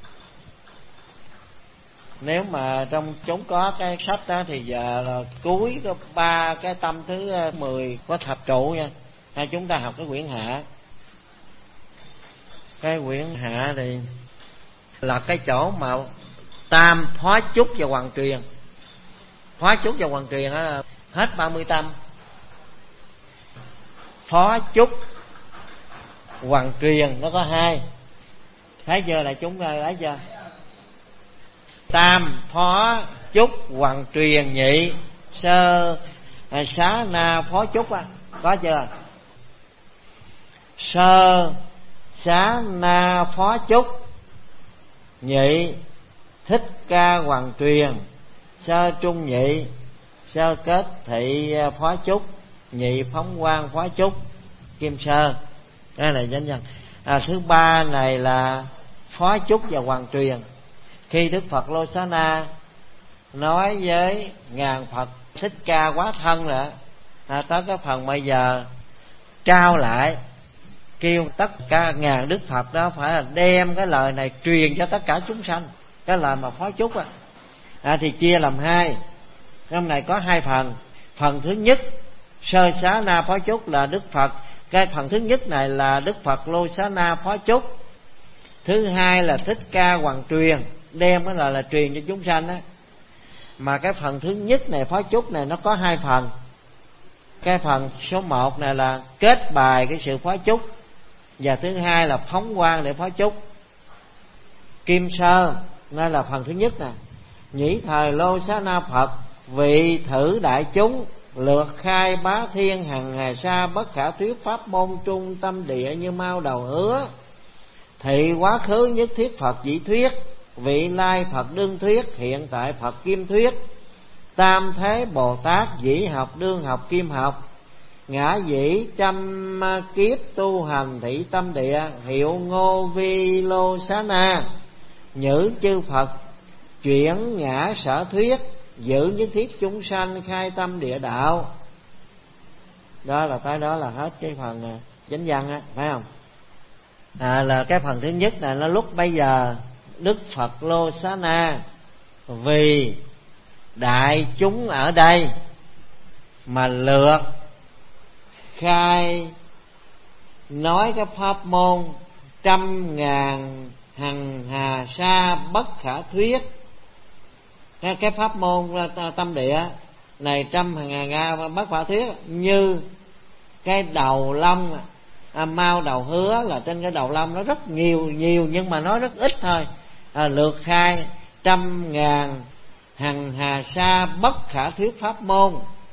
Nếu mà trong chúng có cái sách đó thì giờ là cuối có ba cái tâm thứ mười có thập trụ nha. Hay chúng ta học cái quyển hạ. Cái quyển hạ thì là cái chỗ mà tam phó chúc và hoàng truyền. Phó chúc và hoàng truyền á, hết ba mươi tâm. Phó chúc hoàng truyền nó có hai. Thấy chưa, là chúng ta thấy chưa? Tam phó chúc hoàng truyền nhị sơ à, xá na phó chúc á, có chưa? Sơ xá na phó chúc nhị thích ca hoàng truyền sơ trung nhị sơ kết thị phó chúc nhị phóng quang phó chúc kim sơ. Cái này danh nhân. À, thứ ba này là phó chúc và hoàng truyền. Khi Đức Phật Lô Xá Na nói với ngàn Phật Thích Ca quá thân rồi, à, tới cái phần bây giờ trao lại, kêu tất cả ngàn Đức Phật đó phải là đem cái lời này truyền cho tất cả chúng sanh. Cái lời mà phó chúc á, à, thì chia làm hai. Trong này có hai phần. Phần thứ nhất sơ xá na phó chúc là Đức Phật. Cái phần thứ nhất này là Đức Phật Lô Xá Na phó chúc. Thứ hai là Thích Ca hoàng truyền, đem cái lời là truyền cho chúng sanh á. Mà cái phần thứ nhất này phó chúc này nó có hai phần. Cái phần số một này là kết bài cái sự phó chúc, và thứ hai là phóng quang để phó chúc. Kim sơ nên là phần thứ nhất nè. Nhĩ thời Lô Xá Na Phật vị thử đại chúng lượt khai bá thiên hằng hà sa bất khả thuyết pháp môn trung tâm địa như mau đầu hứa. Thị quá khứ nhất thiết Phật dĩ thuyết, vị lai Phật đương thuyết, hiện tại Phật kim thuyết. Tam thế Bồ Tát dĩ học đương học kim học, ngã dĩ trăm kiếp tu hành thị tâm địa, hiệu Ngô Vi Lô Xá Na. Nhữ chư Phật chuyển ngã sở thuyết, giữ nhất thiết chúng sanh khai tâm địa đạo. Đó là cái đó là hết cái phần chánh văn á, phải không? À, là cái phần thứ nhất là nó lúc bây giờ Đức Phật Lô Xá Na vì đại chúng ở đây mà lượt khai nói cái pháp môn trăm ngàn hằng hà sa bất khả thuyết. Cái, cái pháp môn tâm địa này trăm hằng hà bất khả thuyết như cái đầu lông à, mau đầu hứa, là trên cái đầu lông nó rất nhiều nhiều nhưng mà nó rất ít thôi. À, lượt khai trăm ngàn hằng hà sa bất khả thuyết pháp môn.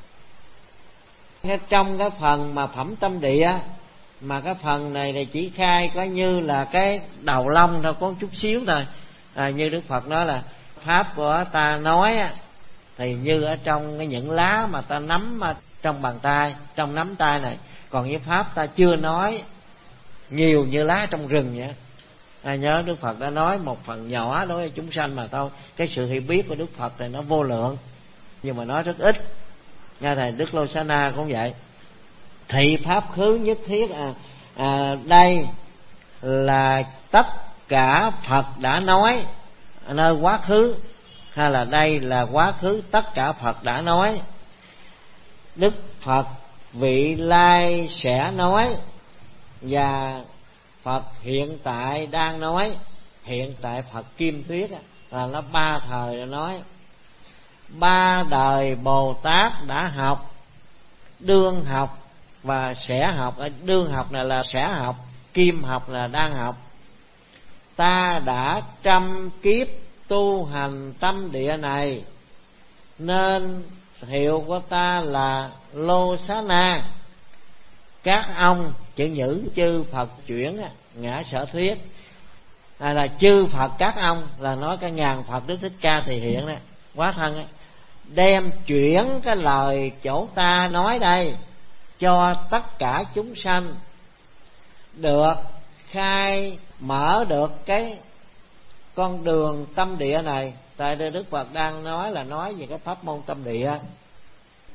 Trong cái phần mà phẩm tâm địa, mà cái phần này thì chỉ khai có như là cái đầu lông thôi, có chút xíu thôi. À, như Đức Phật nói là pháp của ta nói thì như ở trong cái những lá mà ta nắm trong bàn tay, trong nắm tay này. Còn như pháp ta chưa nói nhiều như lá trong rừng vậy. À, nhớ Đức Phật đã nói một phần nhỏ đối với chúng sanh mà thôi. Cái sự hiểu biết của Đức Phật thì nó vô lượng, nhưng mà nói rất ít. Nghe thầy Đức Lô Xá Na cũng vậy. Thị pháp khứ nhất thiết à, à, đây là tất cả Phật đã nói nơi quá khứ, hay là đây là quá khứ tất cả Phật đã nói. Đức Phật vị lai sẽ nói, và Phật hiện tại đang nói. Hiện tại Phật kim tuyết là nó ba thời nói. Ba đời Bồ Tát đã học, đương học và sẽ học. Đương học này là sẽ học, kim học là đang học. Ta đã trăm kiếp tu hành tâm địa này, nên hiệu của ta là Lô Xá Na. Các ông chữ nhữ chư Phật chuyển ngã sở thuyết, à, là chư Phật các ông là nói cái ngàn Phật Đức Thích Ca thì hiện đó, quá thân ấy, đem chuyển cái lời chỗ ta nói đây cho tất cả chúng sanh được khai mở được cái con đường tâm địa này. Tại đây Đức Phật đang nói là nói về cái pháp môn tâm địa.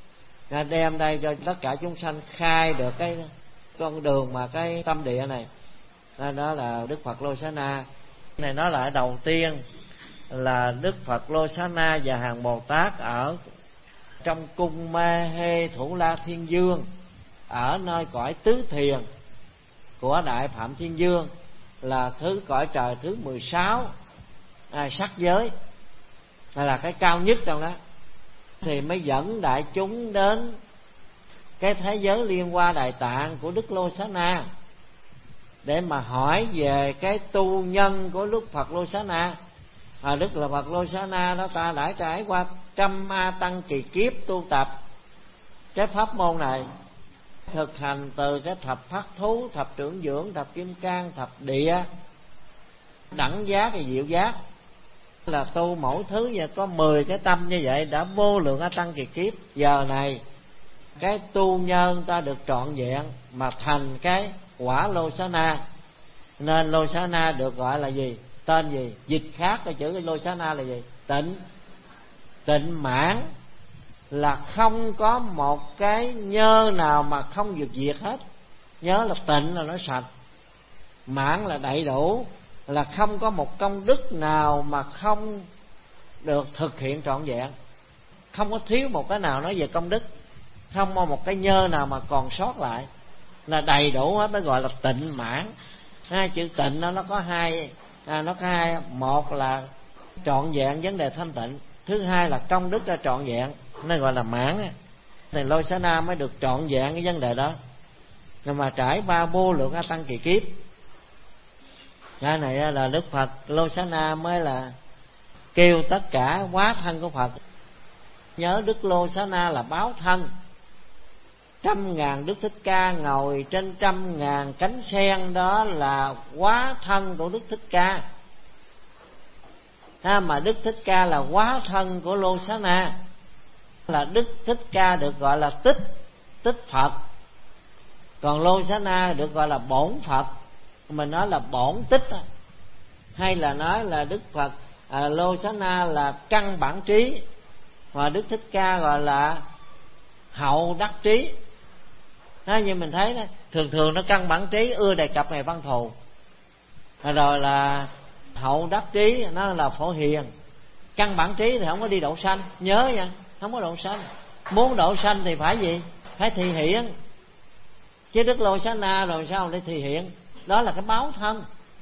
đem đây cho tất cả chúng sanh khai được cái con đường mà cái tâm địa này. Đó là Đức Phật Lô Xá Na. Này nói lại đầu tiên là Đức Phật Lô Xá Na và hàng Bồ Tát ở trong cung Ma Hê Thủ La Thiên Dương, ở nơi cõi tứ thiền của Đại Phạm Thiên Dương, là thứ cõi trời thứ mười sáu, à, sắc giới, là cái cao nhất trong đó, thì mới dẫn đại chúng đến cái thế giới Liên Hoa Đại Tạng của Đức Lô Xá Na để mà hỏi về cái tu nhân của Đức Phật Lô Xá Na. À, Đức là Phật Lô Xá Na đó, ta đã trải qua trăm a tăng kỳ kiếp tu tập cái pháp môn này, thực hành từ cái thập phát thú, thập trưởng dưỡng, thập kim cang, thập địa, đẳng giác và diệu giác, là tu mỗi thứ và có mười cái tâm như vậy, đã vô lượng a tăng kỳ kiếp. Giờ này cái tu nhân ta được trọn vẹn mà thành cái quả Lô Xá Na, nên Lô Xá Na được gọi là gì? Tên gì? Dịch khác cái chữ cái Lô Xá Na là gì? Tịnh. Tịnh mãn là không có một cái nhơ nào mà không vượt diệt hết. Nhớ là tịnh là nó sạch, mãn là đầy đủ, là không có một công đức nào mà không được thực hiện trọn vẹn, không có thiếu một cái nào nói về công đức, không có một cái nhơ nào mà còn sót lại, là đầy đủ hết, mới gọi là tịnh mãn. Hai chữ tịnh đó nó có hai, à, nó có hai, một là trọn vẹn vấn đề thanh tịnh, thứ hai là công đức là trọn vẹn, nó gọi là mãn. Thì Lô Xá Na mới được trọn vẹn cái vấn đề đó, nhưng mà trải qua vô lượng a tăng kỳ kiếp. Cái này là Đức Phật Lô Xá Na mới là kêu tất cả hóa thân của Phật. Nhớ Đức Lô Xá Na là báo thân, trăm ngàn Đức Thích Ca ngồi trên trăm ngàn cánh sen, đó là hóa thân của Đức Thích Ca. Ha, mà Đức Thích Ca là hóa thân của Lô Xá Na, là Đức Thích Ca được gọi là tích, tích Phật, còn Lô Xá Na được gọi là bổn Phật. Mình nói là bổn tích, hay là nói là Đức Phật à, Lô Xá Na là căn bản trí, và Đức Thích Ca gọi là hậu đắc trí. Đó, như mình thấy đó, thường thường nó căn bản trí ưa đề cập ngày văn thù, rồi là hậu đắc trí nó là phổ hiền. Căn bản trí thì không có đi độ sanh, nhớ nha, không có độ sanh. Muốn độ sanh thì phải gì? Phải thị hiện. Chứ Đức Lô Xá Na rồi sao để thị hiện? Đó là cái báo thân.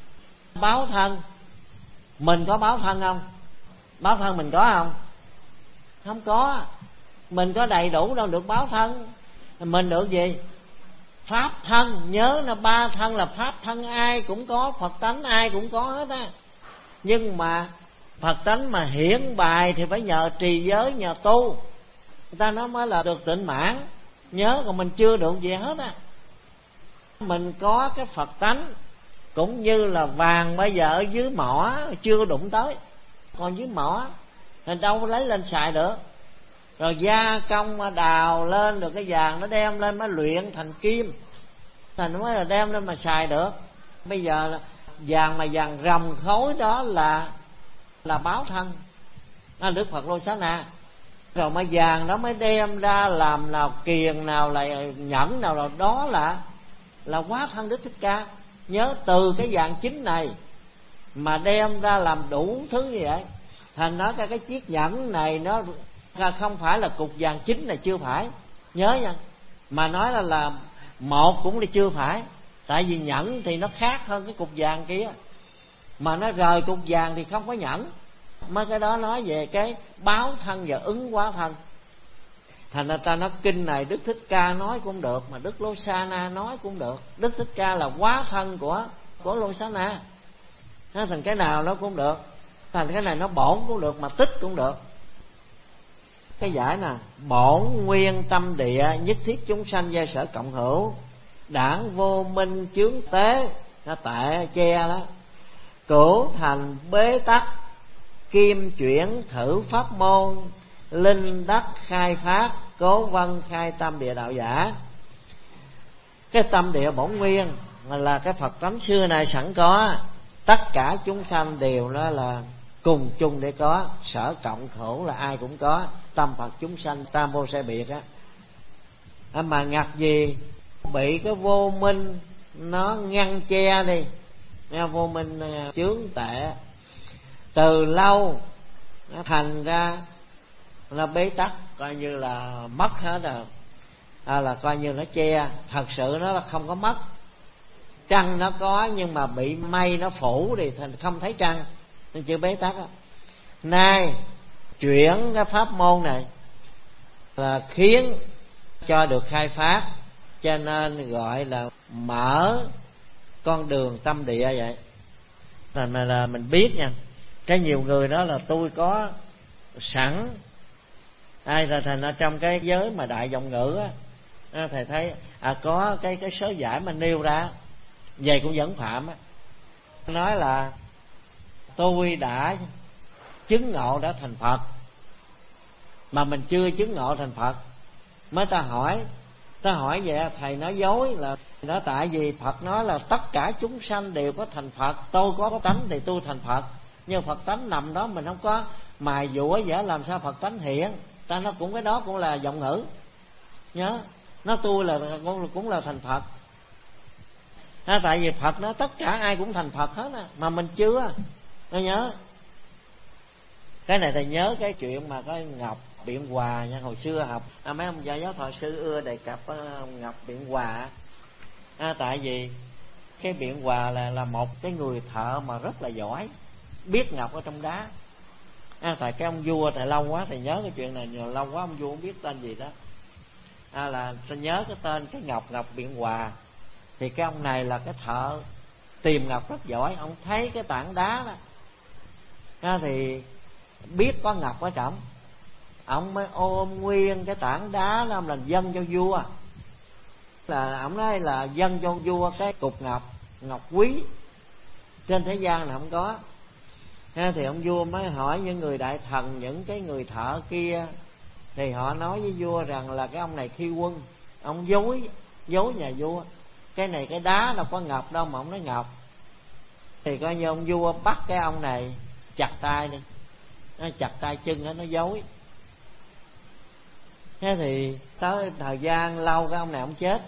Báo thân, mình có báo thân không? Báo thân mình có không? Không có. Mình có đầy đủ đâu được báo thân. Mình được gì? Pháp thân. Nhớ là ba thân là pháp thân, ai cũng có, Phật tánh ai cũng có hết á. Nhưng mà Phật tánh mà hiển bài thì phải nhờ trì giới, nhờ tu, người ta nói mới là được tịnh mãn. Nhớ, còn mình chưa được gì hết á. Mình có cái Phật tánh cũng như là vàng bây giờ ở dưới mỏ chưa đụng tới, còn dưới mỏ thì đâu lấy lên xài được. Rồi gia công đào lên được cái vàng, nó đem lên mới luyện thành kim, thành nó mới là đem lên mà xài được. Bây giờ vàng mà vàng ròng khối đó là là báo thân, đó là Đức Phật Lô Xá Na. Rồi mà vàng đó mới đem ra làm nào kiền, nào là nhẫn, nào là đó là là hóa thân Đức Thích Ca. Nhớ từ cái vàng chính này mà đem ra làm đủ thứ như vậy, thành nói cái, cái chiếc nhẫn này nó không phải là cục vàng chính là chưa phải, nhớ nha. Mà nói là là một cũng là chưa phải, tại vì nhẫn thì nó khác hơn cái cục vàng kia, mà nó rời cục vàng thì không có nhẫn. Mới cái đó nói về cái báo thân và ứng hóa thân. Thành ra ta nói kinh này Đức Thích Ca nói cũng được, mà Đức Lô Xá Na nói cũng được. Đức Thích Ca là hóa thân của của Lô Xá Na, nó thành cái nào nó cũng được. Thành cái này nó bổn cũng được, mà tích cũng được. Cái giải nè: bổn nguyên tâm địa, nhất thiết chúng sanh giai sở cộng hữu, đảng vô minh chướng tế, nó tệ che đó, cửu thành bế tắc, kim chuyển thử pháp môn, linh đắc khai phát, cố vân khai tâm địa đạo giả. Cái tâm địa bổn nguyên là cái Phật tánh xưa này sẵn có, tất cả chúng sanh đều đó là cùng chung để có, sở cộng khổ là ai cũng có. Tâm Phật chúng sanh tam vô sai biệt á, à, mà ngặt gì bị cái vô minh nó ngăn che đi, nghe, vô minh chướng tệ từ lâu nó thành ra nó bế tắc, coi như là mất hết rồi, à, là coi như nó che. Thật sự nó là không có mất, trăng nó có nhưng mà bị mây nó phủ thì thành không thấy trăng, nên chưa bế tắc đó. Nay chuyển cái pháp môn này là khiến cho được khai phát, cho nên gọi là mở con đường tâm địa vậy. Thành mà là mình biết nha, cái nhiều người đó là tôi có sẵn, ai là thành ở trong cái giới mà đại vọng ngữ á, thầy thấy à có cái cái sớ giải mà nêu ra về cũng vẫn phạm á, nói là tôi đã chứng ngộ đã thành Phật mà mình chưa chứng ngộ thành Phật. Mới ta hỏi, ta hỏi vậy thầy nói dối, là nó tại vì Phật nói là tất cả chúng sanh đều có thành Phật, tôi có tánh thì tôi thành Phật, nhưng Phật tánh nằm đó mình không có mài dũa giả làm sao Phật tánh hiện. Ta nó cũng cái đó cũng là vọng ngữ, nhớ nó tôi là cũng, cũng là thành Phật. À, tại vì Phật nói tất cả ai cũng thành Phật hết á, mà mình chưa. Tôi nhớ cái này thầy nhớ cái chuyện mà cái Ngọc Biện Hòa nha, hồi xưa học à, mấy ông gia giáo thọ sư ưa đề cập uh, Ngọc Biện Hòa. À, tại vì cái Biện Hòa là là một cái người thợ mà rất là giỏi, biết ngọc ở trong đá. À, tại cái ông vua tại lâu quá thầy nhớ cái chuyện này, nhiều lâu quá ông vua không biết tên gì đó. À, là tôi nhớ cái tên cái Ngọc Ngọc Biện Hòa. Thì cái ông này là cái thợ tìm ngọc rất giỏi, ông thấy cái tảng đá đó, à, thì biết có ngọc ở trong, ông mới ôm nguyên cái tảng đá đó là dâng cho vua. Là ông nói là dâng cho vua cái cục ngọc, ngọc quý trên thế gian là không có. À, thì ông vua mới hỏi những người đại thần, những cái người thợ kia, thì họ nói với vua rằng là cái ông này khi quân, ông dối dối nhà vua, cái này cái đá đâu có ngọc đâu mà ông nói ngọc. Thì coi như ông vua bắt cái ông này chặt tay đi, nó chặt tay chân đó, nó dối. Thế thì tới thời gian lâu cái ông này ông chết.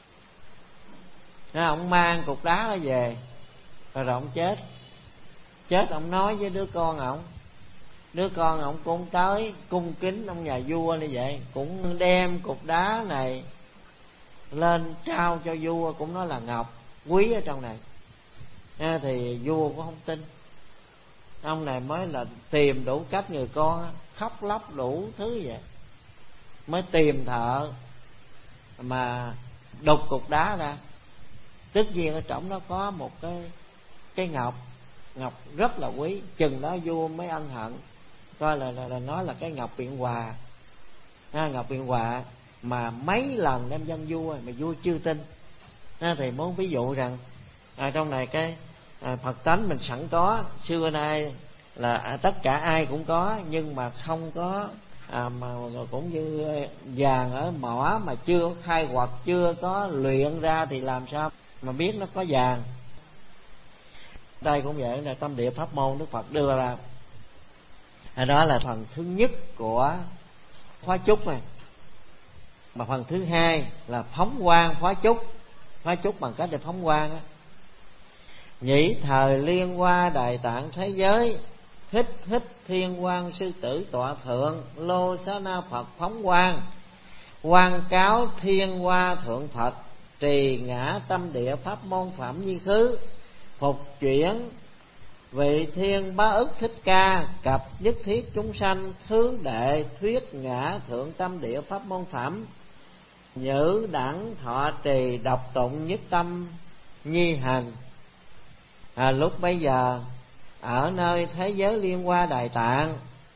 Thế ông mang cục đá đó về, rồi rồi ông chết. Chết ông nói với đứa con ổng, đứa con ổng cũng tới cung kính ông nhà vua như vậy, cũng đem cục đá này lên trao cho vua, cũng nói là ngọc quý ở trong này. À, thì vua cũng không tin. Ông này mới là tìm đủ cách, người con khóc lóc đủ thứ vậy, mới tìm thợ mà đục cục đá ra. Tất nhiên ở trong nó có một cái cái ngọc, ngọc rất là quý. Chừng đó vua mới ân hận, coi là, là, là nói là cái Ngọc Biện Hòa. À, Ngọc Biện Hòa mà mấy lần đem dân vua mà vua chưa tin. À, thì muốn ví dụ rằng à, trong này cái à, Phật tánh mình sẵn có, xưa nay là à, tất cả ai cũng có, nhưng mà không có à, mà cũng như vàng ở mỏ mà chưa khai quật, chưa có luyện ra thì làm sao mà biết nó có vàng. Đây cũng vậy, là tâm địa pháp môn Đức Phật đưa ra. À, đó là phần thứ nhất của khóa chúc này. Mà phần thứ hai là phóng quang khóa chúc. Khóa chúc bằng cách để phóng quang á. Nhĩ thời liên hoa đại tạng thế giới, hít hít thiên quang sư tử tọa thượng, lô xá na Phật phóng quang, quang cáo thiên hoa thượng Phật, trì ngã tâm địa pháp môn phạm nhi khứ, phục chuyển vị thiên bá ức thích ca, cập nhất thiết chúng sanh, thứ đệ thuyết ngã thượng tâm địa pháp môn phạm, nhữ đẳng thọ trì đọc tụng nhất tâm nhi hành. À, lúc bấy giờ ở nơi thế giới liên hoa đại tạng,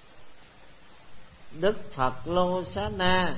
Đức Phật Lô Xá Na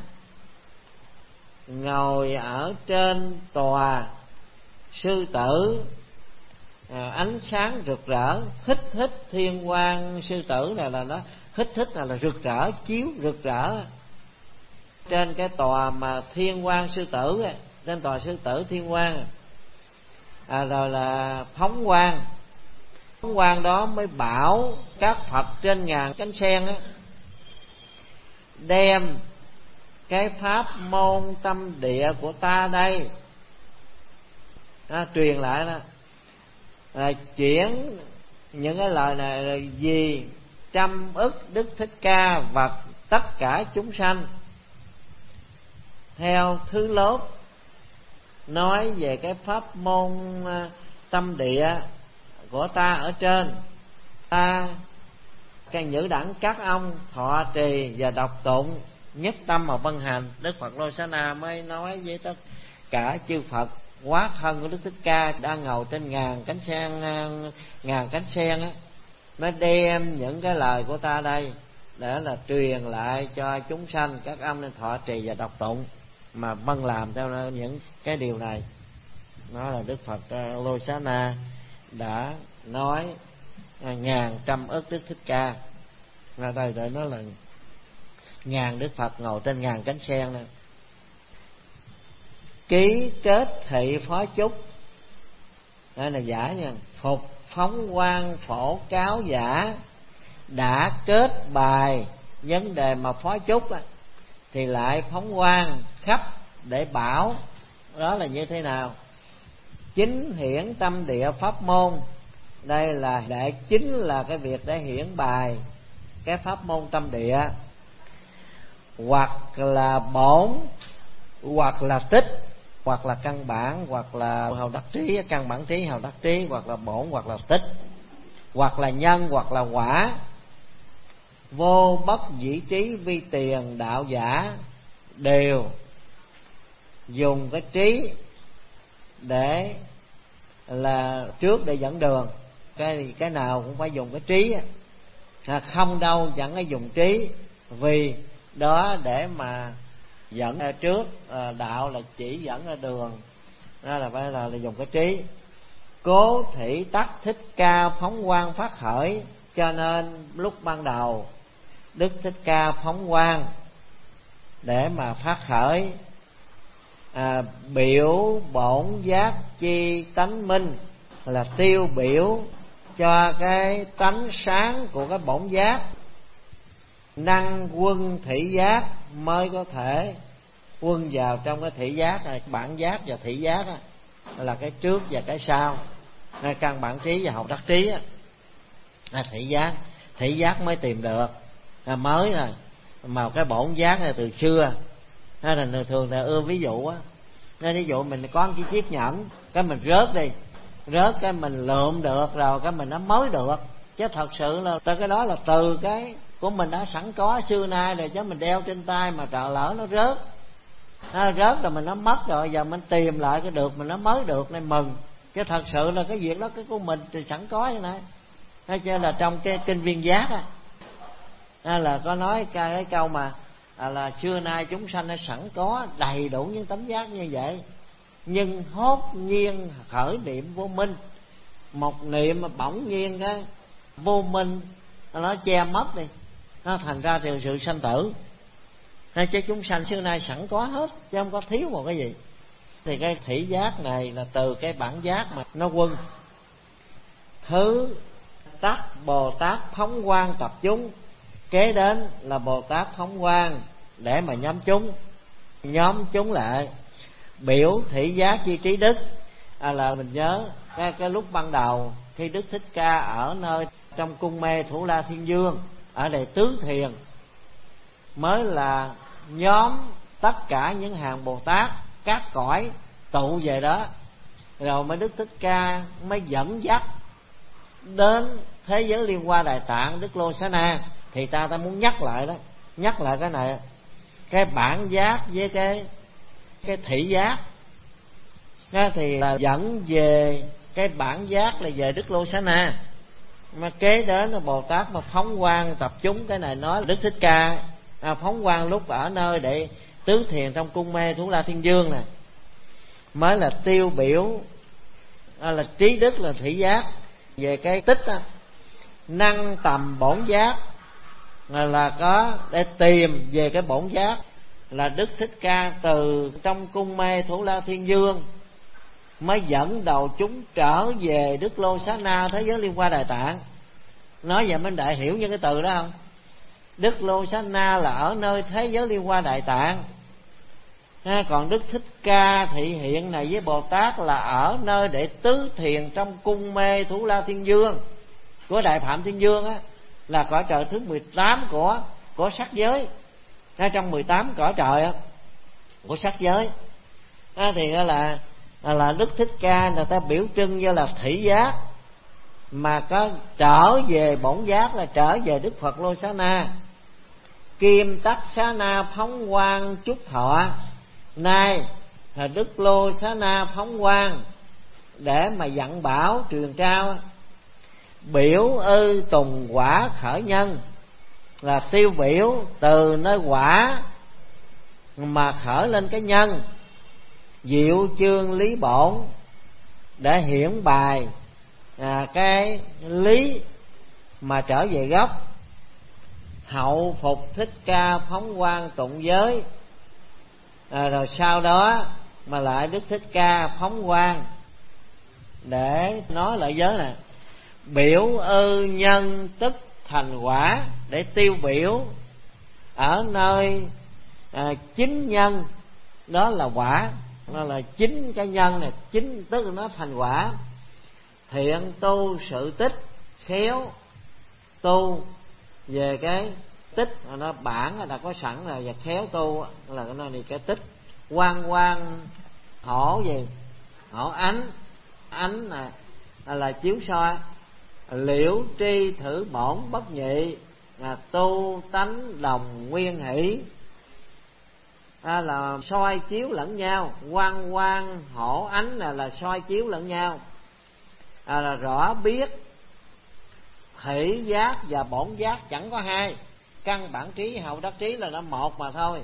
ngồi ở trên tòa sư tử, à, ánh sáng rực rỡ, hít hít thiên quang sư tử này là nó hít hít là, là rực rỡ, chiếu rực rỡ trên cái tòa mà thiên quang sư tử, trên tòa sư tử thiên quang. À, rồi là phóng quang. Phóng quang đó mới bảo các Phật trên ngàn cánh sen á, đem cái pháp môn tâm địa của ta đây. Đó, truyền lại đó là chuyển những cái lời này là gì trăm ức Đức Thích Ca và tất cả chúng sanh theo thứ lốt nói về cái pháp môn tâm địa của ta ở trên. Ta càng nhữ đẳng các ông thọ trì và đọc tụng nhất tâm mà vân hành. Đức Phật Lô Xá Na mới nói với tất cả chư Phật hóa thân của Đức Thích Ca đang ngồi trên ngàn cánh sen, ngàn cánh sen á, nó đem những cái lời của ta đây để là truyền lại cho chúng sanh. Các ông nên thọ trì và đọc tụng mà vâng làm theo những cái điều này. Nó là Đức Phật Lô Xá Na đã nói ngàn trăm ức Đức Thích Ca. Ra đây để nói là ngàn Đức Phật ngồi trên ngàn cánh sen này. Ký kết thị phó chúc, đây là giả nha. Phục phóng quang phổ cáo giả, đã kết bài vấn đề mà phó chúc á, thì lại phóng quang khắp để bảo. Đó là như thế nào? Chính hiển tâm địa pháp môn. Đây là để chính là cái việc để hiển bài cái pháp môn tâm địa, hoặc là bổn, hoặc là tích, hoặc là căn bản, hoặc là hào đắc trí, căn bản trí, hào đắc trí, hoặc là bổn, hoặc là tích, hoặc là nhân, hoặc là quả. Vô bất dĩ trí vi tiền đạo giả đều dùng cái trí để là trước để dẫn đường. Cái cái nào cũng phải dùng cái trí, à, không đâu chẳng phải dùng trí, vì đó để mà dẫn ra trước. À, đạo là chỉ dẫn ra đường, đó là phải là, là dùng cái trí. Cố thị tắc Thích Ca phóng quang phát khởi, cho nên lúc ban đầu Đức Thích Ca phóng quang để mà phát khởi. À, biểu bổn giác chi tánh minh, là tiêu biểu cho cái tánh sáng của cái bổn giác. Năng quân thị giác mới có thể quân vào trong cái thị giác này. Bản giác và thị giác á, là cái trước và cái sau. Ngay căn bản trí và hậu đắc trí á, là thị giác. Thị giác mới tìm được, là mới rồi. Mà cái bổn giác này từ xưa, hay là thường là ưa ví dụ á. Nên ví dụ mình có một cái chiếc nhẫn, cái mình rớt đi, rớt cái mình lượm được rồi, cái mình nó mới được. Chứ thật sự là tới cái đó là từ cái của mình đã sẵn có xưa nay rồi, chứ mình đeo trên tay mà trợ lỡ nó rớt, nó rớt rồi mình nó mất rồi, giờ mình tìm lại cái được mình nó mới được nên mừng. Chứ thật sự là cái việc đó cái của mình thì sẵn có như này. Thế cho là trong cái kinh Viên Giác á, à, là có nói cái, cái câu mà à, là xưa nay chúng sanh đã sẵn có đầy đủ những tánh giác như vậy, nhưng hốt nhiên khởi niệm vô minh. Một niệm mà bỗng nhiên cái vô minh nó che mất đi, nó thành ra từ sự sanh tử. Hay chứ chúng sanh xưa nay sẵn có hết, chứ không có thiếu một cái gì. Thì cái thị giác này là từ cái bản giác mà nó quân. Thứ tắc Bồ Tát phóng quang tập chúng. Kế đến là Bồ Tát phóng quang để mà nhóm chúng, nhóm chúng lại biểu thị giác chi trí đức. À, là mình nhớ cái, cái lúc ban đầu khi Đức Thích Ca ở nơi trong cung mê Thủ La Thiên Dương, ở đây Tứ Thiền, mới là nhóm tất cả những hàng Bồ Tát các cõi tụ về đó, rồi mới Đức Thích Ca mới dẫn dắt đến thế giới Liên Hoa Đại Tạng Đức Lô Xá Na. Thì ta ta muốn nhắc lại đó, nhắc lại cái này, cái bản giác với cái cái thị giác. Đó thì là dẫn về cái bản giác là về Đức Lô Xá Na. Mà kế đến là Bồ Tát mà phóng quang tập chúng. Cái này nói là Đức Thích Ca à, phóng quang lúc ở nơi để Tứ Thiền trong cung mê Thủ La Thiên Dương này, mới là tiêu biểu à, là trí đức là thị giác. Về cái tích á, năng tầm bổn giác là, là có để tìm về cái bổn giác, là Đức Thích Ca từ trong cung mê Thủ La Thiên Dương mới dẫn đầu chúng trở về Đức Lô Xá Na thế giới Liên Hoa Đại Tạng. Nói vậy mình đại hiểu những cái từ đó không? Đức Lô Xá Na là ở nơi thế giới Liên Hoa Đại Tạng, À, còn Đức Thích Ca thị hiện này với Bồ Tát là ở nơi để tứ thiền trong cung mê Thủ La Thiên Dương của Đại Phạm Thiên Dương á, là cõi trời thứ mười tám của của sắc giới. À, trong mười tám cõi trời á, của sắc giới. À, thì đó là là Đức Thích Ca người ta biểu trưng như là thị giác, mà có trở về bổn giác là trở về Đức Phật Lô Xá Na. Kim Tắc Xá Na phóng quang chúc thọ, nay là Đức Lô Xá Na phóng quang để mà dặn bảo truyền trao. Biểu ư tùng quả khởi nhân, là tiêu biểu từ nơi quả mà khởi lên cái nhân. Diệu chương lý bổn, để hiển bài à, cái lý mà trở về gốc. Hậu phục Thích Ca phóng quang tụng giới, à, rồi sau đó mà lại Đức Thích Ca phóng quang để nói lại giới này. Biểu ư nhân tức thành quả, để tiêu biểu ở nơi à, chính nhân đó là quả, nó là chính cái nhân này, chính tức nó thành quả. Thiện tu sự tích, khéo tu về cái tích, nó bản là có sẵn rồi, và khéo tu là cái này cái tích. Quang quang hổ gì, hổ ánh, ánh là là chiếu soi. Liễu tri thử bổn bất nhị, là tu tánh đồng nguyên hỷ, à, là soi chiếu lẫn nhau. Quang quang hổ ánh là là soi chiếu lẫn nhau, à, là rõ biết thị giác và bổn giác chẳng có hai. Căn bản trí hậu đắc trí là nó một mà thôi.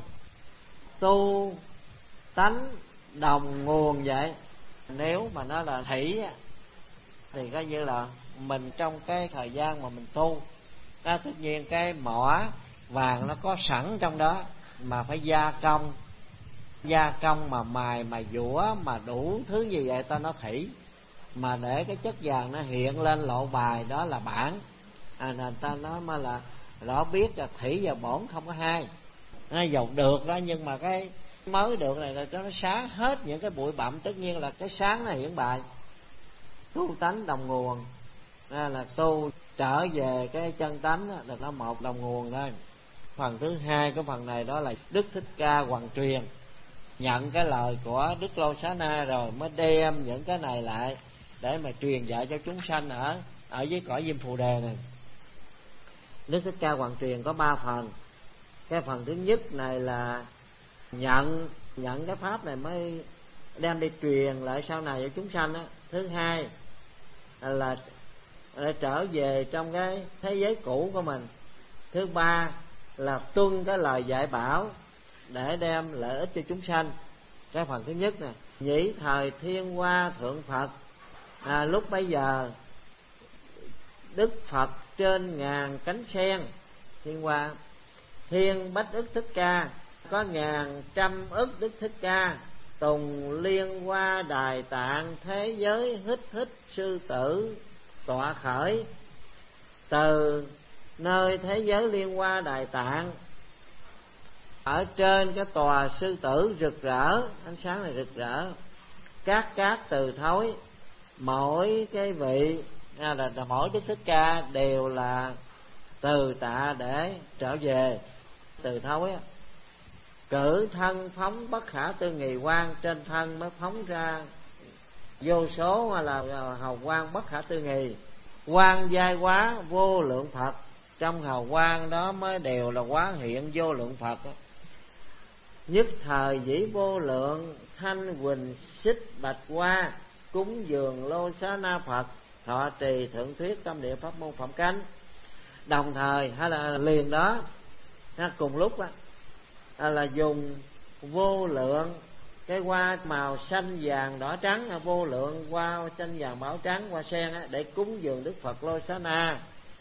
Tu tánh đồng nguồn vậy. Nếu mà nó là thủy thì coi như là mình trong cái thời gian mà mình tu đó, tất nhiên cái mỏ vàng nó có sẵn trong đó, mà phải gia công, gia công mà mài mà dũa mà đủ thứ như vậy ta nó thủy. Mà để cái chất vàng nó hiện lên lộ bài đó là bản, à, nên ta nói mà là rõ biết là thủy và bổn không có hai. Nó dầu được đó, nhưng mà cái mới được này là nó sáng hết những cái bụi bặm, tất nhiên là cái sáng nó hiển bài. Tu tánh đồng nguồn, à, là tu trở về cái chân tánh đó, là nó một đồng nguồn thôi. Phần thứ hai của phần này đó là Đức Thích Ca hoàn truyền, nhận cái lời của Đức Lô Xá Na rồi mới đem những cái này lại để mà truyền dạy cho chúng sanh ở ở dưới cõi Diêm Phù Đề này. Đức Thích Ca hoàn truyền có ba phần. Cái phần thứ nhất này là nhận nhận cái pháp này mới đem đi truyền lại sau này cho chúng sanh đó. Thứ hai là, là trở về trong cái thế giới cũ của mình. Thứ ba là tuân cái lời dạy bảo để đem lợi ích cho chúng sanh. Cái phần thứ nhất nè, nhĩ thời Thiên Hoa Thượng Phật, à, lúc bấy giờ Đức Phật trên ngàn cánh sen. Thiên Hoa, thiên bách ức Thích Ca, có ngàn trăm ức Đức Thích Ca. Tùng liên hoa đài tạng, thế giới hít hít sư tử tọa khởi. Từ nơi thế giới liên hoa đài tạng, ở trên cái tòa sư tử rực rỡ, ánh sáng này rực rỡ, các cát từ thối. Mỗi cái vị là, là, là mỗi Đức Thích Ca đều là từ tạ để trở về. Từ thối cử thân phóng bất khả tư nghì quang, trên thân mới phóng ra vô số là hào quang bất khả tư nghì. Quang giai quá vô lượng Phật, trong hào quang đó mới đều là quá hiện vô lượng Phật. Nhất thời dĩ vô lượng thanh quỳnh xích bạch hoa, cúng dường Lô Xá Na Phật, thọ trì thượng thuyết tâm địa pháp môn phẩm cánh. Đồng thời hay là liền đó, cùng lúc đó, là dùng vô lượng cái hoa màu xanh vàng đỏ trắng, vô lượng hoa xanh vàng bảo trắng, hoa sen á, để cúng dường Đức Phật Lô Xá Na.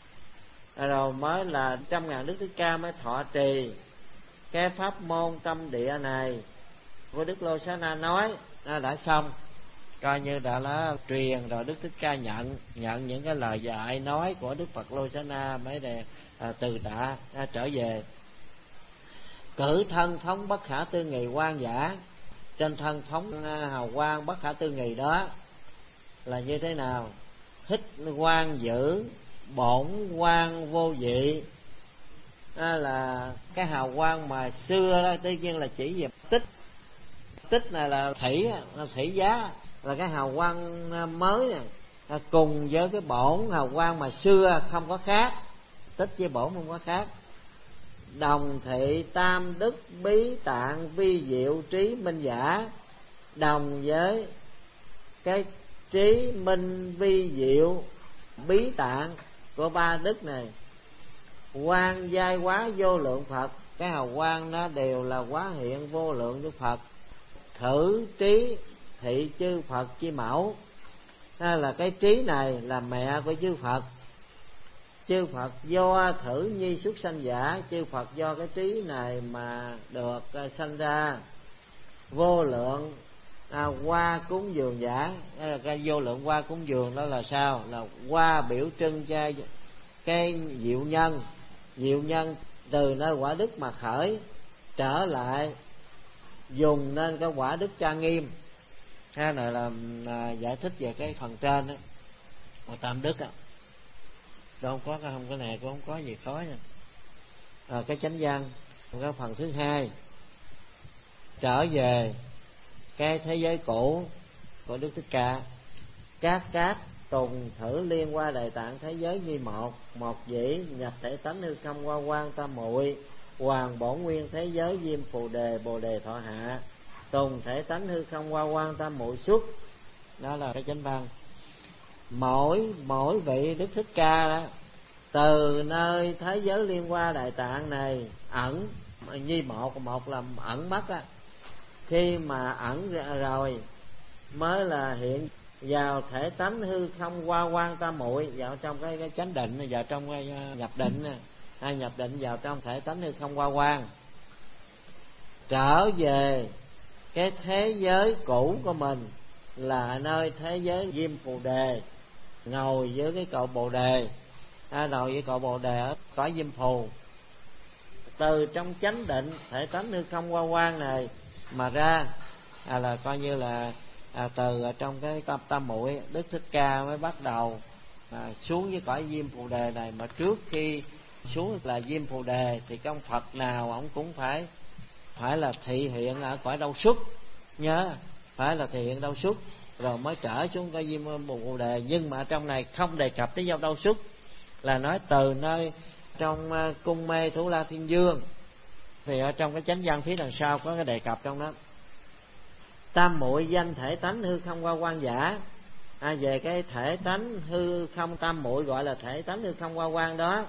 Rồi mới là trăm ngàn Đức Thích Ca mới thọ trì cái pháp môn tâm địa này của Đức Lô Xá Na nói, nó đã xong, coi như đã là truyền rồi. Đức Thích Ca nhận nhận những cái lời dạy nói của Đức Phật Lô Xá Na mới để à, từ tạ à, trở về. cử thân phóng bất khả tư nghì quan giả. Trên thân phóng hào quang bất khả tư nghì đó là như thế nào? Hít quang dữ, bổn quang vô dị. À, là cái hào quang mà xưa đó, tuy nhiên là chỉ về tích. Tích này là thủy, là thủy giá, là cái hào quang mới này, à, cùng với cái bổn hào quang mà xưa không có khác. Tích với bổn không có khác. Đồng thị tam đức bí tạng vi diệu trí minh giả. Đồng với cái trí minh vi diệu bí tạng của ba đức này. Quang giai hóa vô lượng Phật, cái hào quang đó đều là hóa hiện vô lượng Đức Phật. Thử trí thị chư Phật chi mẫu, hay là cái trí này là mẹ của chư Phật. Chư Phật do thử nhi xuất sanh giả, chư Phật do cái trí này mà được sanh ra. Vô lượng à, hoa cúng dường giả, cái vô lượng hoa cúng dường đó là sao? Là hoa biểu trưng cho cái diệu nhân. Diệu nhân từ nơi quả đức mà khởi, trở lại dùng nên cái quả đức trang nghiêm. Cái này là à, giải thích về cái phần trên đó, của tam đức á. Đâu không có không cái này cũng không có gì khó nha. À, cái chánh văn cái phần thứ hai, trở về cái thế giới cũ của Đức Thích Ca. Các các tùng thử liên qua Đại Tạng thế giới như một, một dĩ nhập thể tánh hư không qua quan tam muội, hoàng bổn nguyên thế giới diêm phù đề bồ đề thọ hạ, tùng thể tánh hư không qua quan tam muội xuất. Đó là cái chánh văn. Mỗi mỗi vị Đức Thích Ca đó, từ nơi thế giới liên qua Đại Tạng này ẩn như một, một là ẩn mất á, khi mà ẩn rồi mới là hiện vào thể tánh hư không qua quan tam muội, vào trong cái, cái chánh định, vào trong cái nhập định, hay nhập định vào trong thể tánh hư không qua quan. Trở về cái thế giới cũ của mình là nơi thế giới diêm phù đề, ngồi với cái cội bồ đề, à, ngồi với cội bồ đề ở cõi diêm phù. Từ trong chánh định thể tánh hư không qua quan này mà ra, à, là coi như là à, từ trong cái tam tam muội Đức Thích Ca mới bắt đầu à, xuống với cõi diêm phù đề này. Mà trước khi xuống là diêm phù đề thì cái ông Phật nào ông cũng phải phải là thị hiện ở cõi đâu xuất, nhớ phải là thị hiện đâu xuất rồi mới trở xuống cõi diêm phù đề. Nhưng mà trong này không đề cập tới giao đâu xuất, là nói từ nơi trong cung mê Thủ La Thiên Dương. Thì ở trong cái chánh văn phía đằng sau có cái đề cập trong đó. Tam muội danh thể tánh hư không qua quan giả, à, về cái thể tánh hư không tam muội gọi là thể tánh hư không qua quan đó.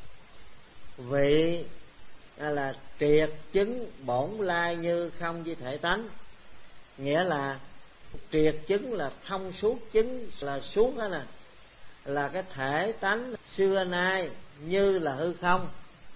Vị à, là triệt chứng bổn lai như không với thể tánh, nghĩa là triệt chứng là thông suốt, chứng là suốt đó nè, là cái thể tánh xưa nay như là hư không,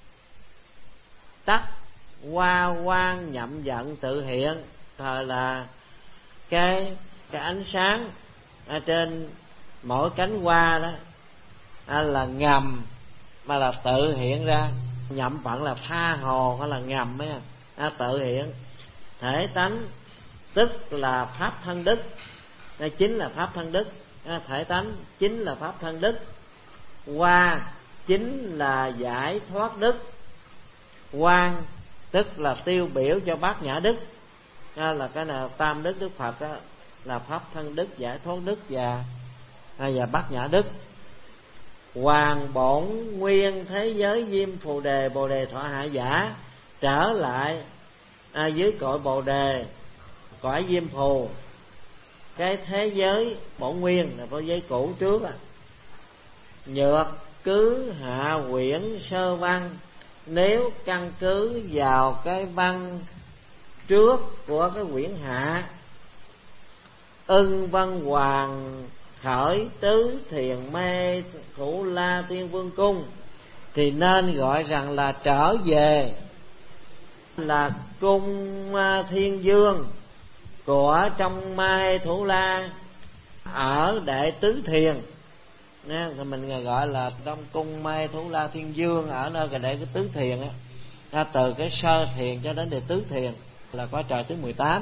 tắc hoa quan nhậm giận tự hiện. Thời là cái cái ánh sáng ở trên mỗi cánh hoa đó à, là ngầm mà là tự hiện ra. Nhậm phận là tha hồ hay là ngầm ấy, à, tự hiện. Thể tánh tức là pháp thân đức, à, chính là pháp thân đức, à, thể tánh chính là pháp thân đức. Hoa chính là giải thoát đức, quan tức là tiêu biểu cho bát nhã đức, à, là cái nào tam đức Đức Phật đó, là pháp thân đức, giải thoát đức và à, và bát nhã đức. Hoàng bổn nguyên thế giới diêm phù đề bồ đề thọ hạ giả, trở lại à, dưới cội bồ đề cõi diêm phù. Cái thế giới bổn nguyên là thế giới cũ trước à. Nhược cứ hạ quyển sơ văn, nếu căn cứ vào cái văn trước của cái quyển hạ. Ưng văn hoàng khởi tứ thiền mê Thủ La Tiên Vương cung, thì nên gọi rằng là trở về là cung Thiên Dương của trong Mai Thủ La ở Đệ Tứ Thiền. Thì mình gọi là trong cung Mai Thủ La Thiên Dương ở nơi cái Đệ cái Tứ Thiền á. ra từ cái sơ thiền cho đến đề tứ thiền là cõi trời thứ mười tám.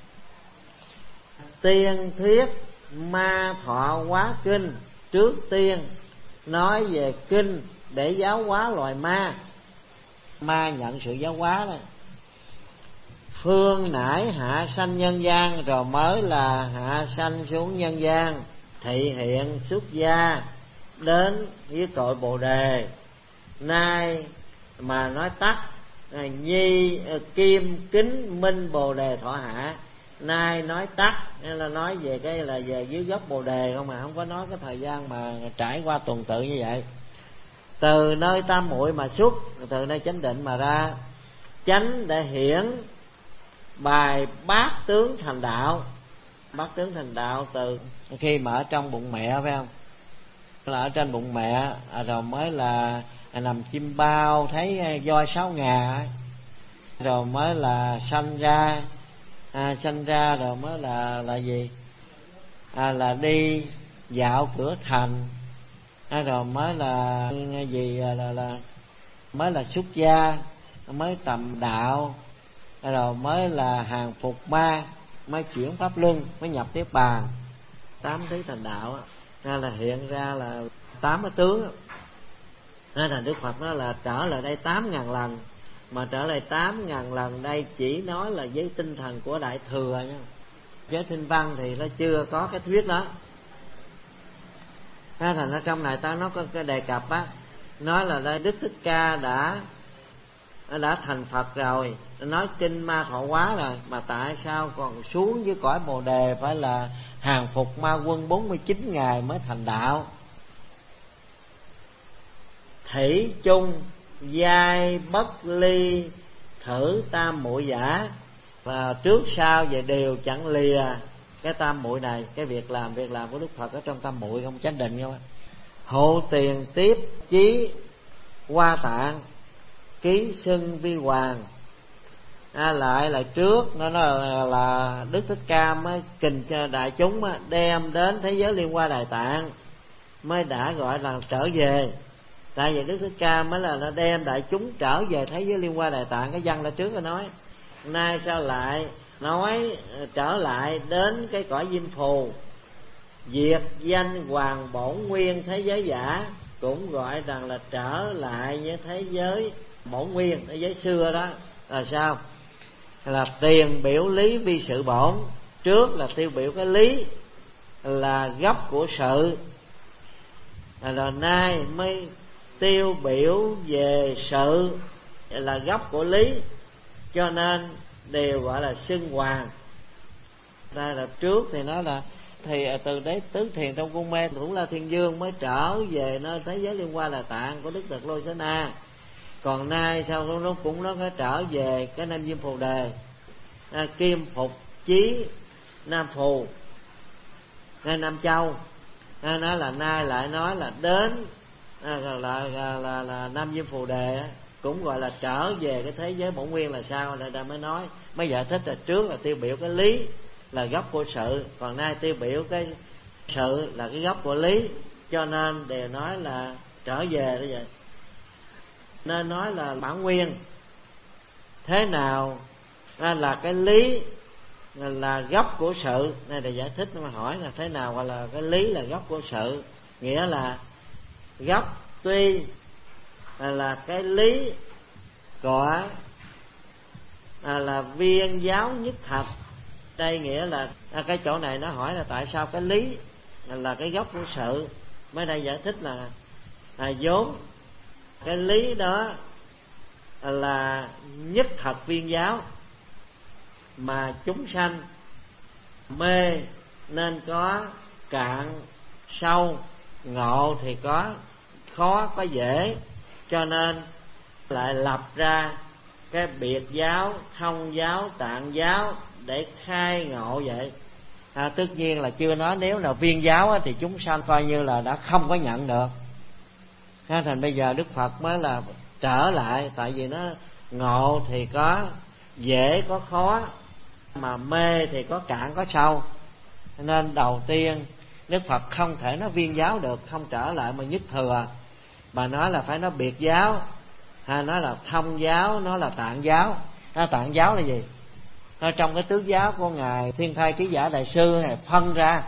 Tiên thuyết ma thọ hóa kinh, trước tiên nói về kinh để giáo hóa loài ma. Ma nhận sự giáo hóa đó. Phương nải hạ sanh nhân gian, rồi mới là hạ sanh xuống nhân gian, thị hiện xuất gia đến với cội Bồ Đề. Nay mà nói tắt, nhi kim kính minh Bồ Đề thọ hạ. Nay nói tắt nên là nói về cái là về dưới gốc Bồ Đề không, mà không có nói cái thời gian mà trải qua tuần tự như vậy. Từ nơi tam muội mà xuất, từ nơi chánh định mà ra, chánh để hiển bài bát tướng thành đạo. Bát tướng thành đạo từ khi mà ở trong bụng mẹ, phải không? Là ở trên bụng mẹ rồi mới là nằm chim bao thấy voi sáu ngà, rồi mới là sanh ra, à, sanh ra rồi mới là là gì? À, là đi dạo cửa thành, à, rồi mới là gì là, là là mới là xuất gia, mới tầm đạo, rồi mới là hàng phục ma, mới chuyển pháp luân, mới nhập niết bàn. Tám thứ thành đạo ra là hiện ra là tám cái tướng. Nên là Đức Phật nói là trở lại đây tám ngàn lần, mà trở lại tám ngàn lần đây chỉ nói là với tinh thần của Đại Thừa nha. Với Kinh Văn thì nó chưa có cái thuyết đó. Thế thành ra trong này ta nó có cái đề cập á, nói là đây Đức Thích Ca đã đã thành Phật rồi, nói kinh ma thọ hóa rồi, mà tại sao còn xuống dưới cõi Bồ Đề phải là hàng phục ma quân bốn mươi chín ngày mới thành đạo? Thủy chung giai bất ly thử tam muội giả, và trước sau về đều chẳng lìa cái tam muội này. Cái việc làm việc làm của Đức Phật ở trong tam muội không chánh định không? Hộ tiền tiếp chí hoa tạng ký xưng vi hoàng. À, lại là trước nó là, là Đức Thích Ca mới kình cho đại chúng đem đến thế giới Liên Hoa Đài Tạng, mới đã gọi là trở về. Tại vì Đức Thích Ca mới là nó đem đại chúng trở về thế giới Liên Hoa Đài Tạng. Cái văn là trước rồi nói, nay sao lại nói trở lại đến cái cõi Diêm Phù, diệt danh hoàng bổn nguyên thế giới giả, cũng gọi rằng là trở lại với thế giới bổn nguyên, thế giới xưa đó. Là sao? Là tiền biểu lý vi sự bổn. Trước là tiêu biểu cái lý là gốc của sự, rồi nay mới tiêu biểu về sự là gốc của lý, cho nên đều gọi là xưng hoàng. Đây là trước thì nói là thì từ đấy tứ thiền trong cung mê cũng là Thiên Dương mới trở về nơi thế giới Liên Hoa Đà Tạng của Đức Đạt Lô Xá Na. Còn nay sau nó cũng nó phải trở về cái Nam Diêm Phù Đề, à, Kim Phục Chí Nam Phù, ngay Nam Châu. À, nói là nay lại nói là đến à, là, là, là, là, là Nam Diêm Phù Đề, cũng gọi là trở về cái thế giới bổn nguyên. Là sao? Là ta mới nói, mới giải thích là trước là tiêu biểu cái lý là gốc của sự, còn nay tiêu biểu cái sự là cái gốc của lý, cho nên đều nói là trở về như vậy. Nên nói là bản nguyên thế nào à, là cái lý là, là gốc của sự. Này để giải thích nó mà hỏi là thế nào gọi là cái lý là gốc của sự. Nghĩa là gốc tuy là, là cái lý của à, là viên giáo nhất thạch. Đây nghĩa là à, cái chỗ này nó hỏi là tại sao cái lý là, là cái gốc của sự. Mới đây giải thích là à, vốn cái lý đó là nhất thật viên giáo, mà chúng sanh mê nên có cạn sâu, ngộ thì có khó có dễ, cho nên lại lập ra cái biệt giáo, thông giáo, tạng giáo để khai ngộ vậy. À, tất nhiên là chưa nói nếu là viên giáo thì chúng sanh coi như là đã không có nhận được. À, thành bây giờ Đức Phật mới là trở lại, tại vì nó ngộ thì có dễ có khó, mà mê thì có cạn có sâu. Nên đầu tiên Đức Phật không thể nói viên giáo được, không trở lại mà nhất thừa, mà nói là phải nói biệt giáo. hay nói là thông giáo, nói là tạng giáo. À, tạng giáo là gì? À, trong cái tước giáo của ngài Thiên Thai Trí Giả Đại Sư này phân ra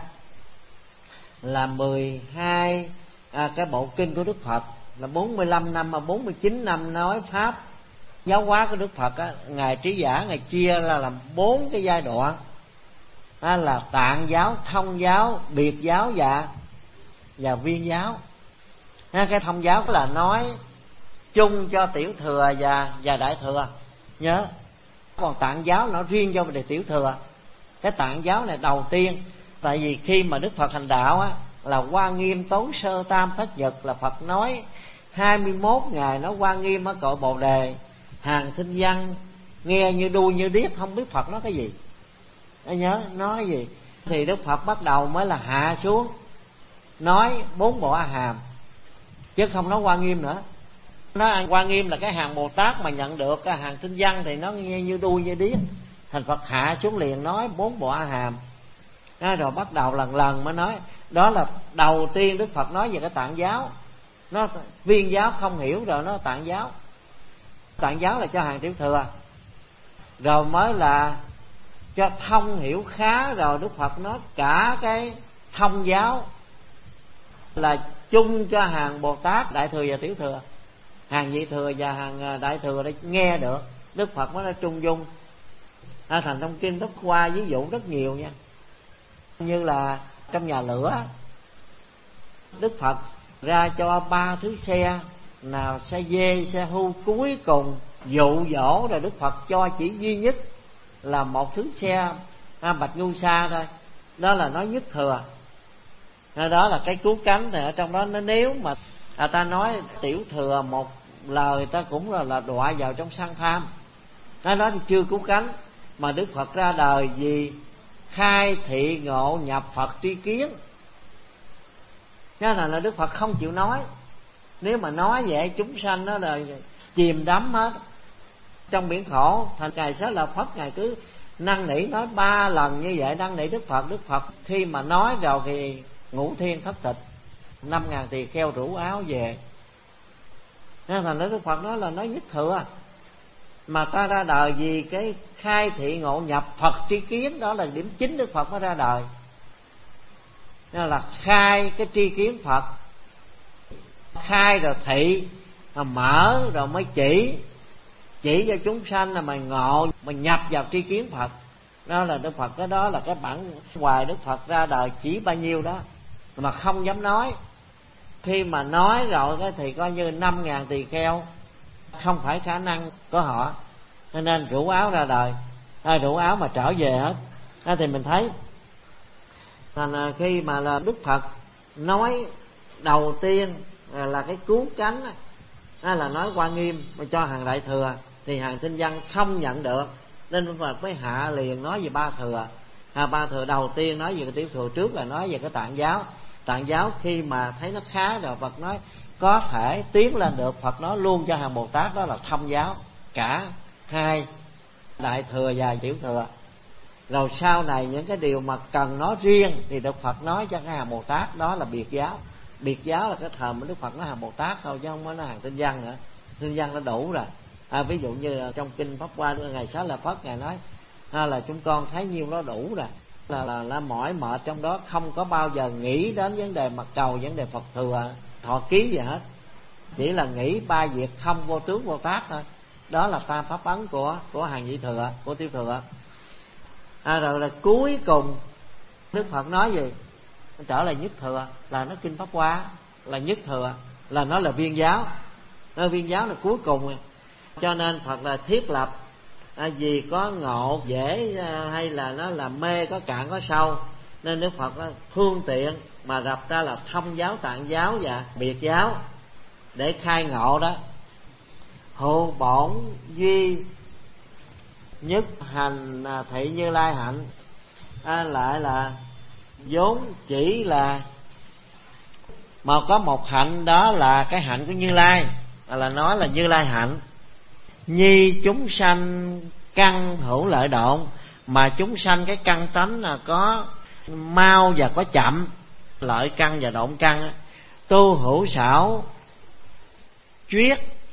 là mười hai à, cái bộ kinh của Đức Phật, là bốn mươi lăm năm mà bốn mươi chín năm nói pháp giáo hóa của Đức Phật á. Ngài Trí Giả ngài chia ra làm bốn cái giai đoạn, đó là tạng giáo, thông giáo, biệt giáo và và viên giáo. Cái thông giáo là nói chung cho tiểu thừa và và đại thừa, nhớ. Còn tạng giáo nó riêng cho về tiểu thừa. Cái tạng giáo này đầu tiên, tại vì khi mà Đức Phật hành đạo á, là Hoa Nghiêm Tốn Sơ Tam Thất Nhật, là Phật nói hai mươi mốt ngày nói Hoa Nghiêm ở cội Bồ Đề. Hàng thinh văn nghe như đu như điếc, không biết Phật nói cái gì. Anh nhớ nói cái gì? Thì Đức Phật bắt đầu mới là hạ xuống nói bốn bộ A Hàm, chứ không nói Hoa Nghiêm nữa. Nói Hoa Nghiêm là cái hàng Bồ Tát mà nhận được, cái hàng thinh văn thì nó nghe như đu như điếc. Thành Phật hạ xuống liền nói bốn bộ A Hàm. Đó, rồi bắt đầu lần lần mới nói. Đó là đầu tiên Đức Phật nói về cái tạng giáo. Nó viên giáo không hiểu rồi nó tạng giáo. Tạng giáo là cho hàng tiểu thừa. Rồi mới là cho thông hiểu khá, rồi Đức Phật nói cả cái thông giáo là chung cho hàng Bồ Tát đại thừa và tiểu thừa. Hàng nhị thừa và hàng đại thừa để nghe được. Đức Phật mới nói trung dung. À, thành trong kinh Pháp Hoa ví dụ rất nhiều nha. Như là trong nhà lửa, Đức Phật ra cho ba thứ xe, nào xe dê, xe hưu, cuối cùng dụ dỗ rồi Đức Phật cho chỉ duy nhất là một thứ xe à, bạch ngu sa thôi. Đó là nói nhất thừa. À, đó là cái cứu cánh. Thì ở trong đó nó nếu mà à, ta nói tiểu thừa một lời, ta cũng là, là đọa vào trong sân tham. Đó, đó chưa cứu cánh. Mà Đức Phật ra đời vì khai thị ngộ nhập Phật tri kiến. Cho nên là Đức Phật không chịu nói. Nếu mà nói vậy chúng sanh đó là chìm đắm hết trong biển khổ. Thành Ngài Xá Lợi Phất Ngài cứ năn nỉ nói ba lần như vậy, năn nỉ Đức Phật. Đức Phật khi mà nói rồi thì ngũ thiên thất tịch, năm ngàn tỳ kheo rủ áo về. Nên thành Đức Phật nói là nói nhất thừa. Mà ta ra đời vì cái khai thị ngộ nhập Phật tri kiến, đó là điểm chính Đức Phật mới ra đời. Nên là khai cái tri kiến Phật, khai rồi thị, rồi mở rồi mới chỉ, chỉ cho chúng sanh là mà ngộ, mà nhập vào tri kiến Phật. Đó là Đức Phật, cái đó là cái bản hoài Đức Phật ra đời chỉ bao nhiêu đó mà không dám nói. Khi mà nói rồi thì coi như năm ngàn tỳ kheo không phải khả năng của họ, cho nên rủ áo ra đời, à, rủ áo mà trở về hết. À, thì mình thấy thành khi mà là Đức Phật nói đầu tiên là cái cứu cánh, à, là nói Hoa Nghiêm mà cho hàng đại thừa, thì hàng thinh văn không nhận được, nên Đức Phật mới hạ liền nói về ba thừa. À, ba thừa đầu tiên nói về cái tiểu thừa, trước là nói về cái tạng giáo. Tạng giáo khi mà thấy nó khá rồi Phật nói có thể tiến lên được, Phật nói luôn cho hàng Bồ Tát đó là thông giáo, cả hai đại thừa và tiểu thừa. Rồi sau này những cái điều mà cần nói riêng thì Đức Phật nói cho cái hàng Bồ Tát, đó là biệt giáo. Biệt giáo là cái thời mà Đức Phật nói hàng Bồ Tát thôi, chứ không có nói hàng tinh văn nữa. Tinh văn nó đủ rồi. À, ví dụ như trong kinh Pháp Hoa Ngài Xá Lợi Phất Ngài nói à, là chúng con thấy nhiêu đó đủ rồi. Là, là, là mỏi mệt trong đó, không có bao giờ nghĩ đến vấn đề mặt cầu, vấn đề Phật thừa thọ ký gì hết, chỉ là nghĩ ba việc không vô tướng vô tác thôi. Đó là tam pháp ấn của của hàng nhị thừa, của tiểu thừa. À, rồi là cuối cùng Đức Phật nói gì? Trở lại nhất thừa, là nó kinh Pháp Hoa là nhất thừa, là nó là viên giáo. Nó viên giáo là cuối cùng. Cho nên Phật là thiết lập à, vì có ngộ dễ à, hay là nó là mê có cạn có sâu, nên Đức Phật là phương tiện mà rập ra là thông giáo, tạng giáo và biệt giáo để khai ngộ đó. Hộ bổn duy nhất hành à, thị Như Lai hạnh, à, lại là vốn chỉ là mà có một hạnh, đó là cái hạnh của Như Lai, là nói là Như Lai hạnh. Nhi chúng sanh căn hữu lợi độn, mà chúng sanh cái căn tánh là có mau và có chậm, lợi căn và độn căn. Tu hữu xảo chuyết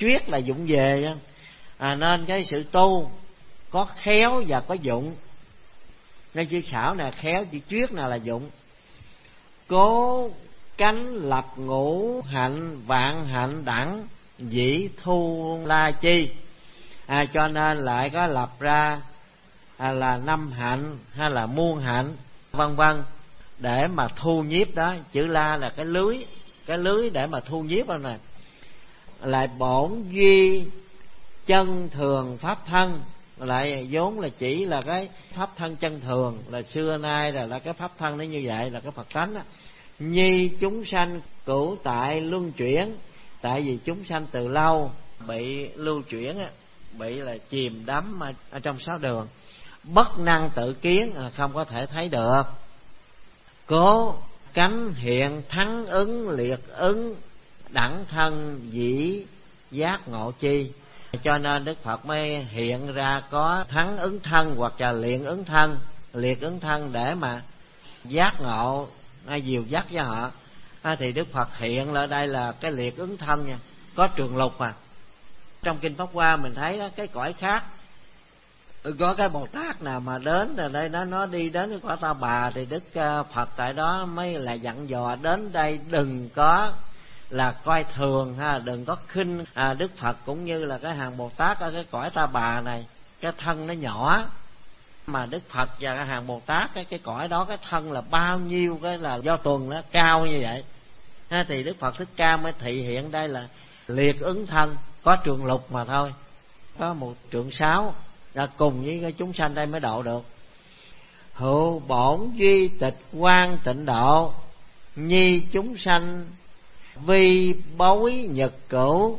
chuyết là dụng về, à, nên cái sự tu có khéo và có dụng. Nên chữ xảo nè khéo, chữ chuyết nào là dụng. Cố cánh lập ngũ hạnh vạn hạnh đẳng dĩ thu la chi, à, cho nên lại có lập ra à, là năm hạnh hay là muôn hạnh vân vân để mà thu nhiếp đó. Chữ la là cái lưới, cái lưới để mà thu nhiếp đó nè. Lại bổn duy chân thường pháp thân, lại vốn là chỉ là cái pháp thân chân thường, là xưa nay là, là cái pháp thân nó như vậy, là cái Phật tánh đó. Nhi chúng sanh cửu tại luân chuyển, tại vì chúng sanh từ lâu bị lưu chuyển, bị là chìm đắm ở trong sáu đường, bất năng tự kiến, không có thể thấy được. Cố cánh hiện thắng ứng liệt ứng đẳng thân dĩ giác ngộ chi, cho nên Đức Phật mới hiện ra có thắng ứng thân hoặc là liệt ứng thân, liệt ứng thân để mà giác ngộ, ai dìu dắt cho họ. À, thì Đức Phật hiện ở đây là cái liệt ứng thân nha, có trường lục à. Trong kinh Pháp Hoa mình thấy đó, cái cõi khác có cái Bồ Tát nào mà đến rồi đây nó nó đi đến cái cõi Ta Bà, thì Đức Phật tại đó mới là dặn dò đến đây đừng có là coi thường ha, đừng có khinh. À, Đức Phật cũng như là cái hàng Bồ Tát ở cái cõi Ta Bà này, cái thân nó nhỏ, mà Đức Phật và cái hàng Bồ Tát cái cái cõi đó cái thân là bao nhiêu, cái là do tuần nó cao như vậy ha, thì Đức Phật Thích Ca mới thị hiện đây là liệt ứng thân, có trường lục mà thôi, có một trượng sáu, là cùng với cái chúng sanh đây mới độ được. Hữu bổn duy tịch quan tịnh độ, nhi chúng sanh vi bối nhật cửu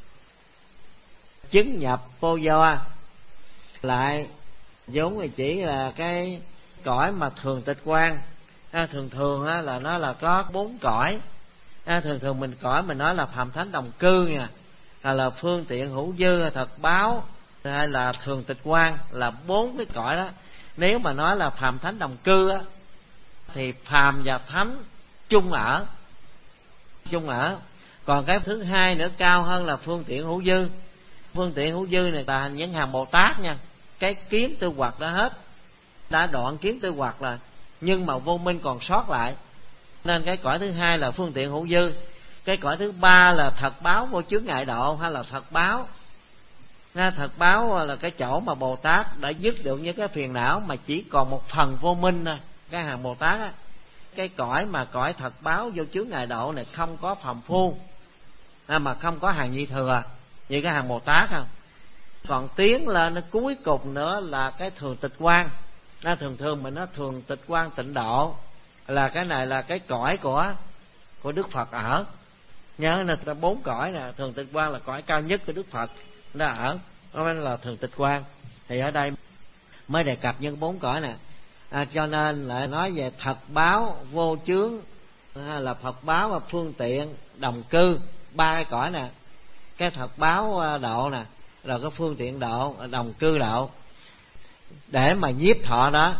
chứng nhập vô do. Lại vốn là chỉ là cái cõi mà thường tịch quan, à, thường thường á, là nó là có bốn cõi. À, thường thường mình cõi mình nói là phàm thánh đồng cư nha, à, là phương tiện hữu dư, thật báo, hay là thường tịch quan, là bốn cái cõi đó. Nếu mà nói là phàm thánh đồng cư á, thì phàm và thánh chung ở, chung ở. Còn cái thứ hai nữa cao hơn là phương tiện hữu dư. Phương tiện hữu dư này là những hàng Bồ Tát nha, cái kiến tư hoặc đã hết, đã đoạn kiến tư hoặc là, nhưng mà vô minh còn sót lại, nên cái cõi thứ hai là phương tiện hữu dư. Cái cõi thứ ba là thật báo vô chướng ngại độ, hay là thật báo. Thật báo là cái chỗ mà Bồ Tát đã dứt được những cái phiền não mà chỉ còn một phần vô minh thôi, cái hàng Bồ Tát á. Cái cõi mà cõi thật báo vô chướng ngại độ này không có phàm phu, à, mà không có hàng nhi thừa như cái hàng Bồ Tát không. Còn tiến lên nó cuối cùng nữa là cái thường tịch quan. Nó thường thường mình nói thường tịch quan tịnh độ, là cái này là cái cõi của của Đức Phật ở. Nhớ là bốn cõi nè, thường tịch quan là cõi cao nhất của Đức Phật nó ở, nó mới là thường tịch quan. Thì ở đây mới đề cập những bốn cõi nè. À, cho nên lại nói về thật báo vô chướng, à, là Phật báo và phương tiện đồng cư, ba cái cõi nè. Cái thật báo độ nè, rồi cái phương tiện độ, đồng cư độ, để mà nhiếp thọ đó.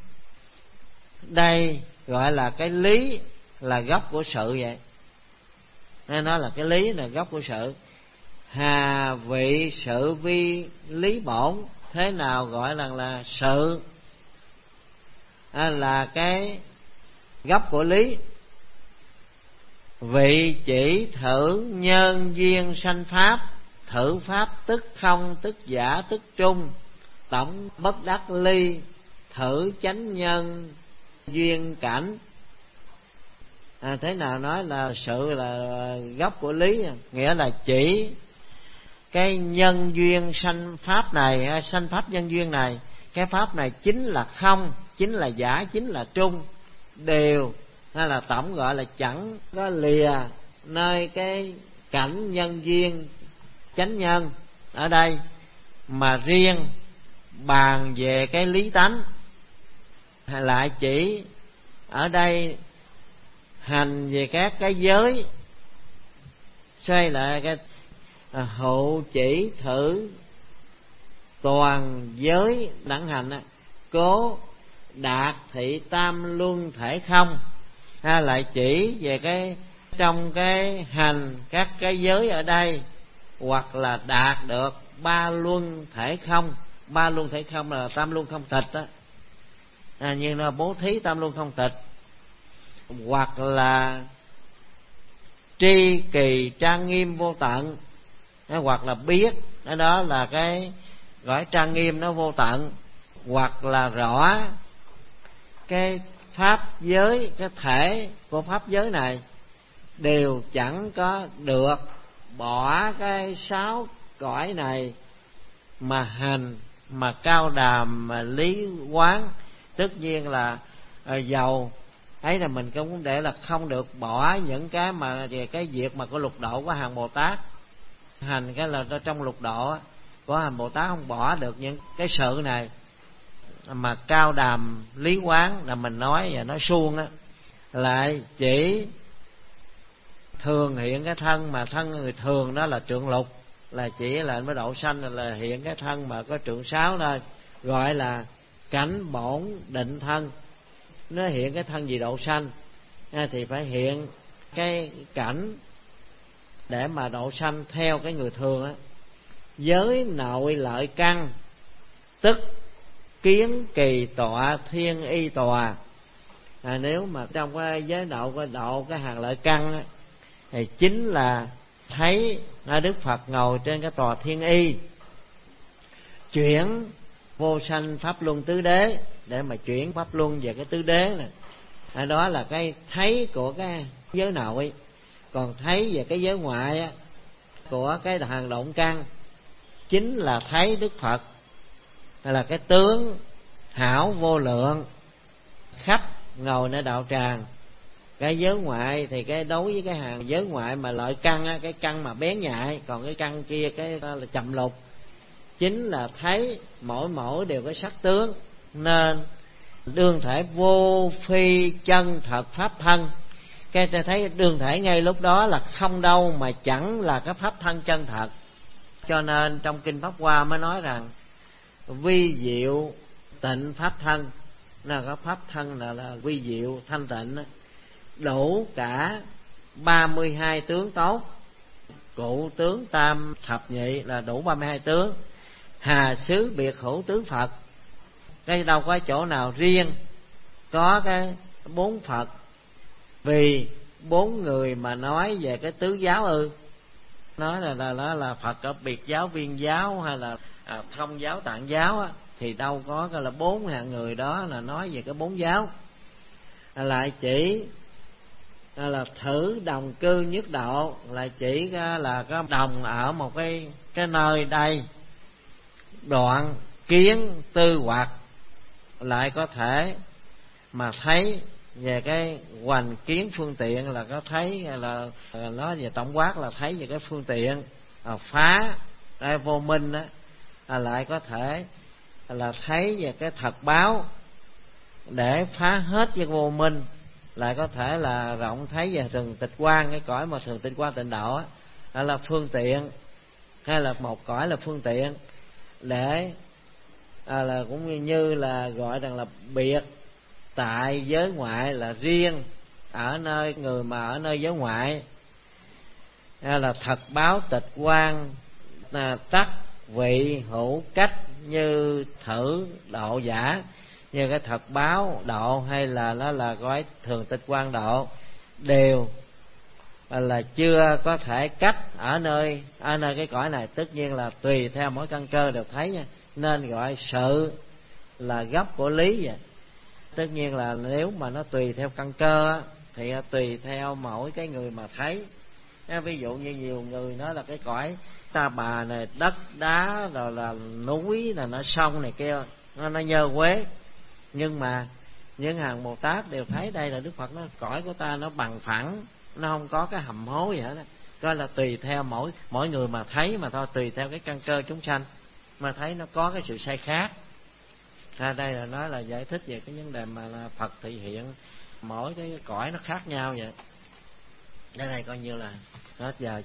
Đây gọi là cái lý, là gốc của sự vậy. Nên nó là cái lý là gốc của sự. Hà vị sự vi lý bổn, thế nào gọi là là sự, à, là cái gốc của lý. Vị chỉ thử nhân duyên sanh pháp, thử pháp tức không tức giả tức trung, tổng bất đắc ly, thử chánh nhân duyên cảnh. À, thế nào nói là sự là gốc của lý, nghĩa là chỉ cái nhân duyên sanh pháp này, sanh pháp nhân duyên này, cái pháp này chính là không, chính là giả, chính là trung, đều, hay là tổng gọi là chẳng có lìa nơi cái cảnh nhân duyên chánh nhân ở đây, mà riêng bàn về cái lý tánh lại chỉ ở đây hành về các cái giới. Xoay lại cái à, hữu chỉ thử toàn giới đẳng hành á, cố đạt thị tam luân thể không, ha, lại chỉ về cái trong cái hành các cái giới ở đây hoặc là đạt được ba luân thể không. Ba luân thể không là tam luân không tịch đó, à, như là bố thí tam luân không tịch, hoặc là tri kỳ trang nghiêm vô tận, hoặc là biết đó là cái gọi trang nghiêm nó vô tận, hoặc là rõ cái pháp giới, cái thể của pháp giới này đều chẳng có được bỏ cái sáu cõi này mà hành, mà cao đàm, mà lý quán. Tất nhiên là giàu ấy là mình cũng để là không được bỏ những cái mà về cái việc mà của lục độ của hàng Bồ Tát hành, cái là trong lục độ của hàng Bồ Tát không bỏ được những cái sự này. Mà cao đàm lý quán là mình nói và nói suông á, lại chỉ thường hiện cái thân mà thân người thường, đó là trượng lục, là chỉ là mới độ sanh là hiện cái thân mà có trượng sáu thôi, gọi là cảnh bổn định thân. Nó hiện cái thân gì độ sanh thì phải hiện cái cảnh để mà độ sanh theo cái người thường á. Giới nội lợi căn tức kiến kỳ tọa thiên y tòa. À, nếu mà trong cái giới độ cái độ cái hàng lợi căn á, thì chính là thấy Đức Phật ngồi trên cái tòa thiên y, chuyển vô sanh pháp luân tứ đế, để mà chuyển pháp luân về cái tứ đế này. À, đó là cái thấy của cái giới nội. Còn thấy về cái giới ngoại á, của cái hàng động căn, chính là thấy Đức Phật là cái tướng hảo vô lượng khắp ngồi nơi đạo tràng. Cái giới ngoại thì cái đối với cái hàng giới ngoại mà lợi căn á, cái căn mà bén nhạy, còn cái căn kia cái là chậm lục, chính là thấy mỗi mỗi đều có sắc tướng. Nên đương thể vô phi chân thật pháp thân, cái ta thấy đương thể ngay lúc đó là không đâu mà chẳng là cái pháp thân chân thật. Cho nên trong kinh Pháp Hoa mới nói rằng vi diệu tịnh pháp thân, là cái pháp thân là, là vi diệu thanh tịnh, đủ cả ba mươi hai tướng tốt, cụ tướng tam thập nhị là đủ ba mươi hai tướng. Hà xứ biệt hữu tướng Phật, cái đâu có chỗ nào riêng có cái bốn Phật. Vì bốn người mà nói về cái tứ giáo ư? Nói là là là, là Phật ở biệt giáo, viên giáo hay là à, thông giáo, tạng giáo á, thì đâu có cái là bốn hạng người đó là nói về cái bốn giáo. À, lại chỉ à, là thử đồng cư nhất độ, là chỉ là có đồng ở một cái cái nơi đây, đoạn kiến tư hoặc, lại có thể mà thấy về cái hoành kiến phương tiện, là có thấy là, là nói về tổng quát là thấy về cái phương tiện à, phá cái vô minh đó, à, lại có thể là thấy về cái thật báo để phá hết cái vô minh, lại có thể là rộng thấy về thường tịch quan, cái cõi mà thường tịch quan tịnh độ đó là phương tiện, hay là một cõi là phương tiện để à, là cũng như là gọi rằng là biệt tại giới ngoại, là riêng ở nơi người mà ở nơi giới ngoại, hay là thật báo tịch quan là tắc vị hữu cách như thử độ giả, như cái thật báo độ hay là nó là gói thường tịch quan độ đều là chưa có thể cách ở nơi ở nơi cái cõi này. Tất nhiên là tùy theo mỗi căn cơ đều thấy nha, nên gọi sự là gốc của lý vậy. Tất nhiên là nếu mà nó tùy theo căn cơ thì tùy theo mỗi cái người mà thấy. Ví dụ như nhiều người nói là cái cõi Ta Bà này đất đá rồi là núi là nó sông này kia, nó, nó nhơ quế, nhưng mà những hàng Bồ Tát đều thấy đây là Đức Phật nó cõi của ta nó bằng phẳng, nó không có cái hầm hố gì hết. Coi là tùy theo mỗi mỗi người mà thấy mà thôi, tùy theo cái căn cơ chúng sanh mà thấy nó có cái sự sai khác. À, đây là nói là giải thích về cái vấn đề mà là Phật thị hiện mỗi cái cõi nó khác nhau vậy. Ở đây coi như là hết giờ.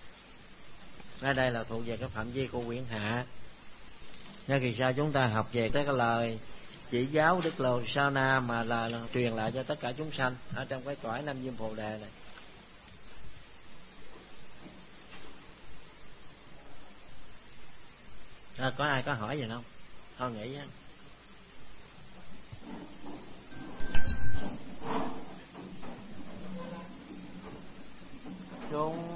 Ở đây là thuộc về cái phạm vi của quyển hạ. Nên kỳ sao chúng ta học về cái lời chỉ giáo Đức Lô Sa Na mà là, là truyền lại cho tất cả chúng sanh ở trong cái cõi Nam Diêm Phù Đề này. À, có ai có hỏi gì không? Thôi nghĩ á. Chung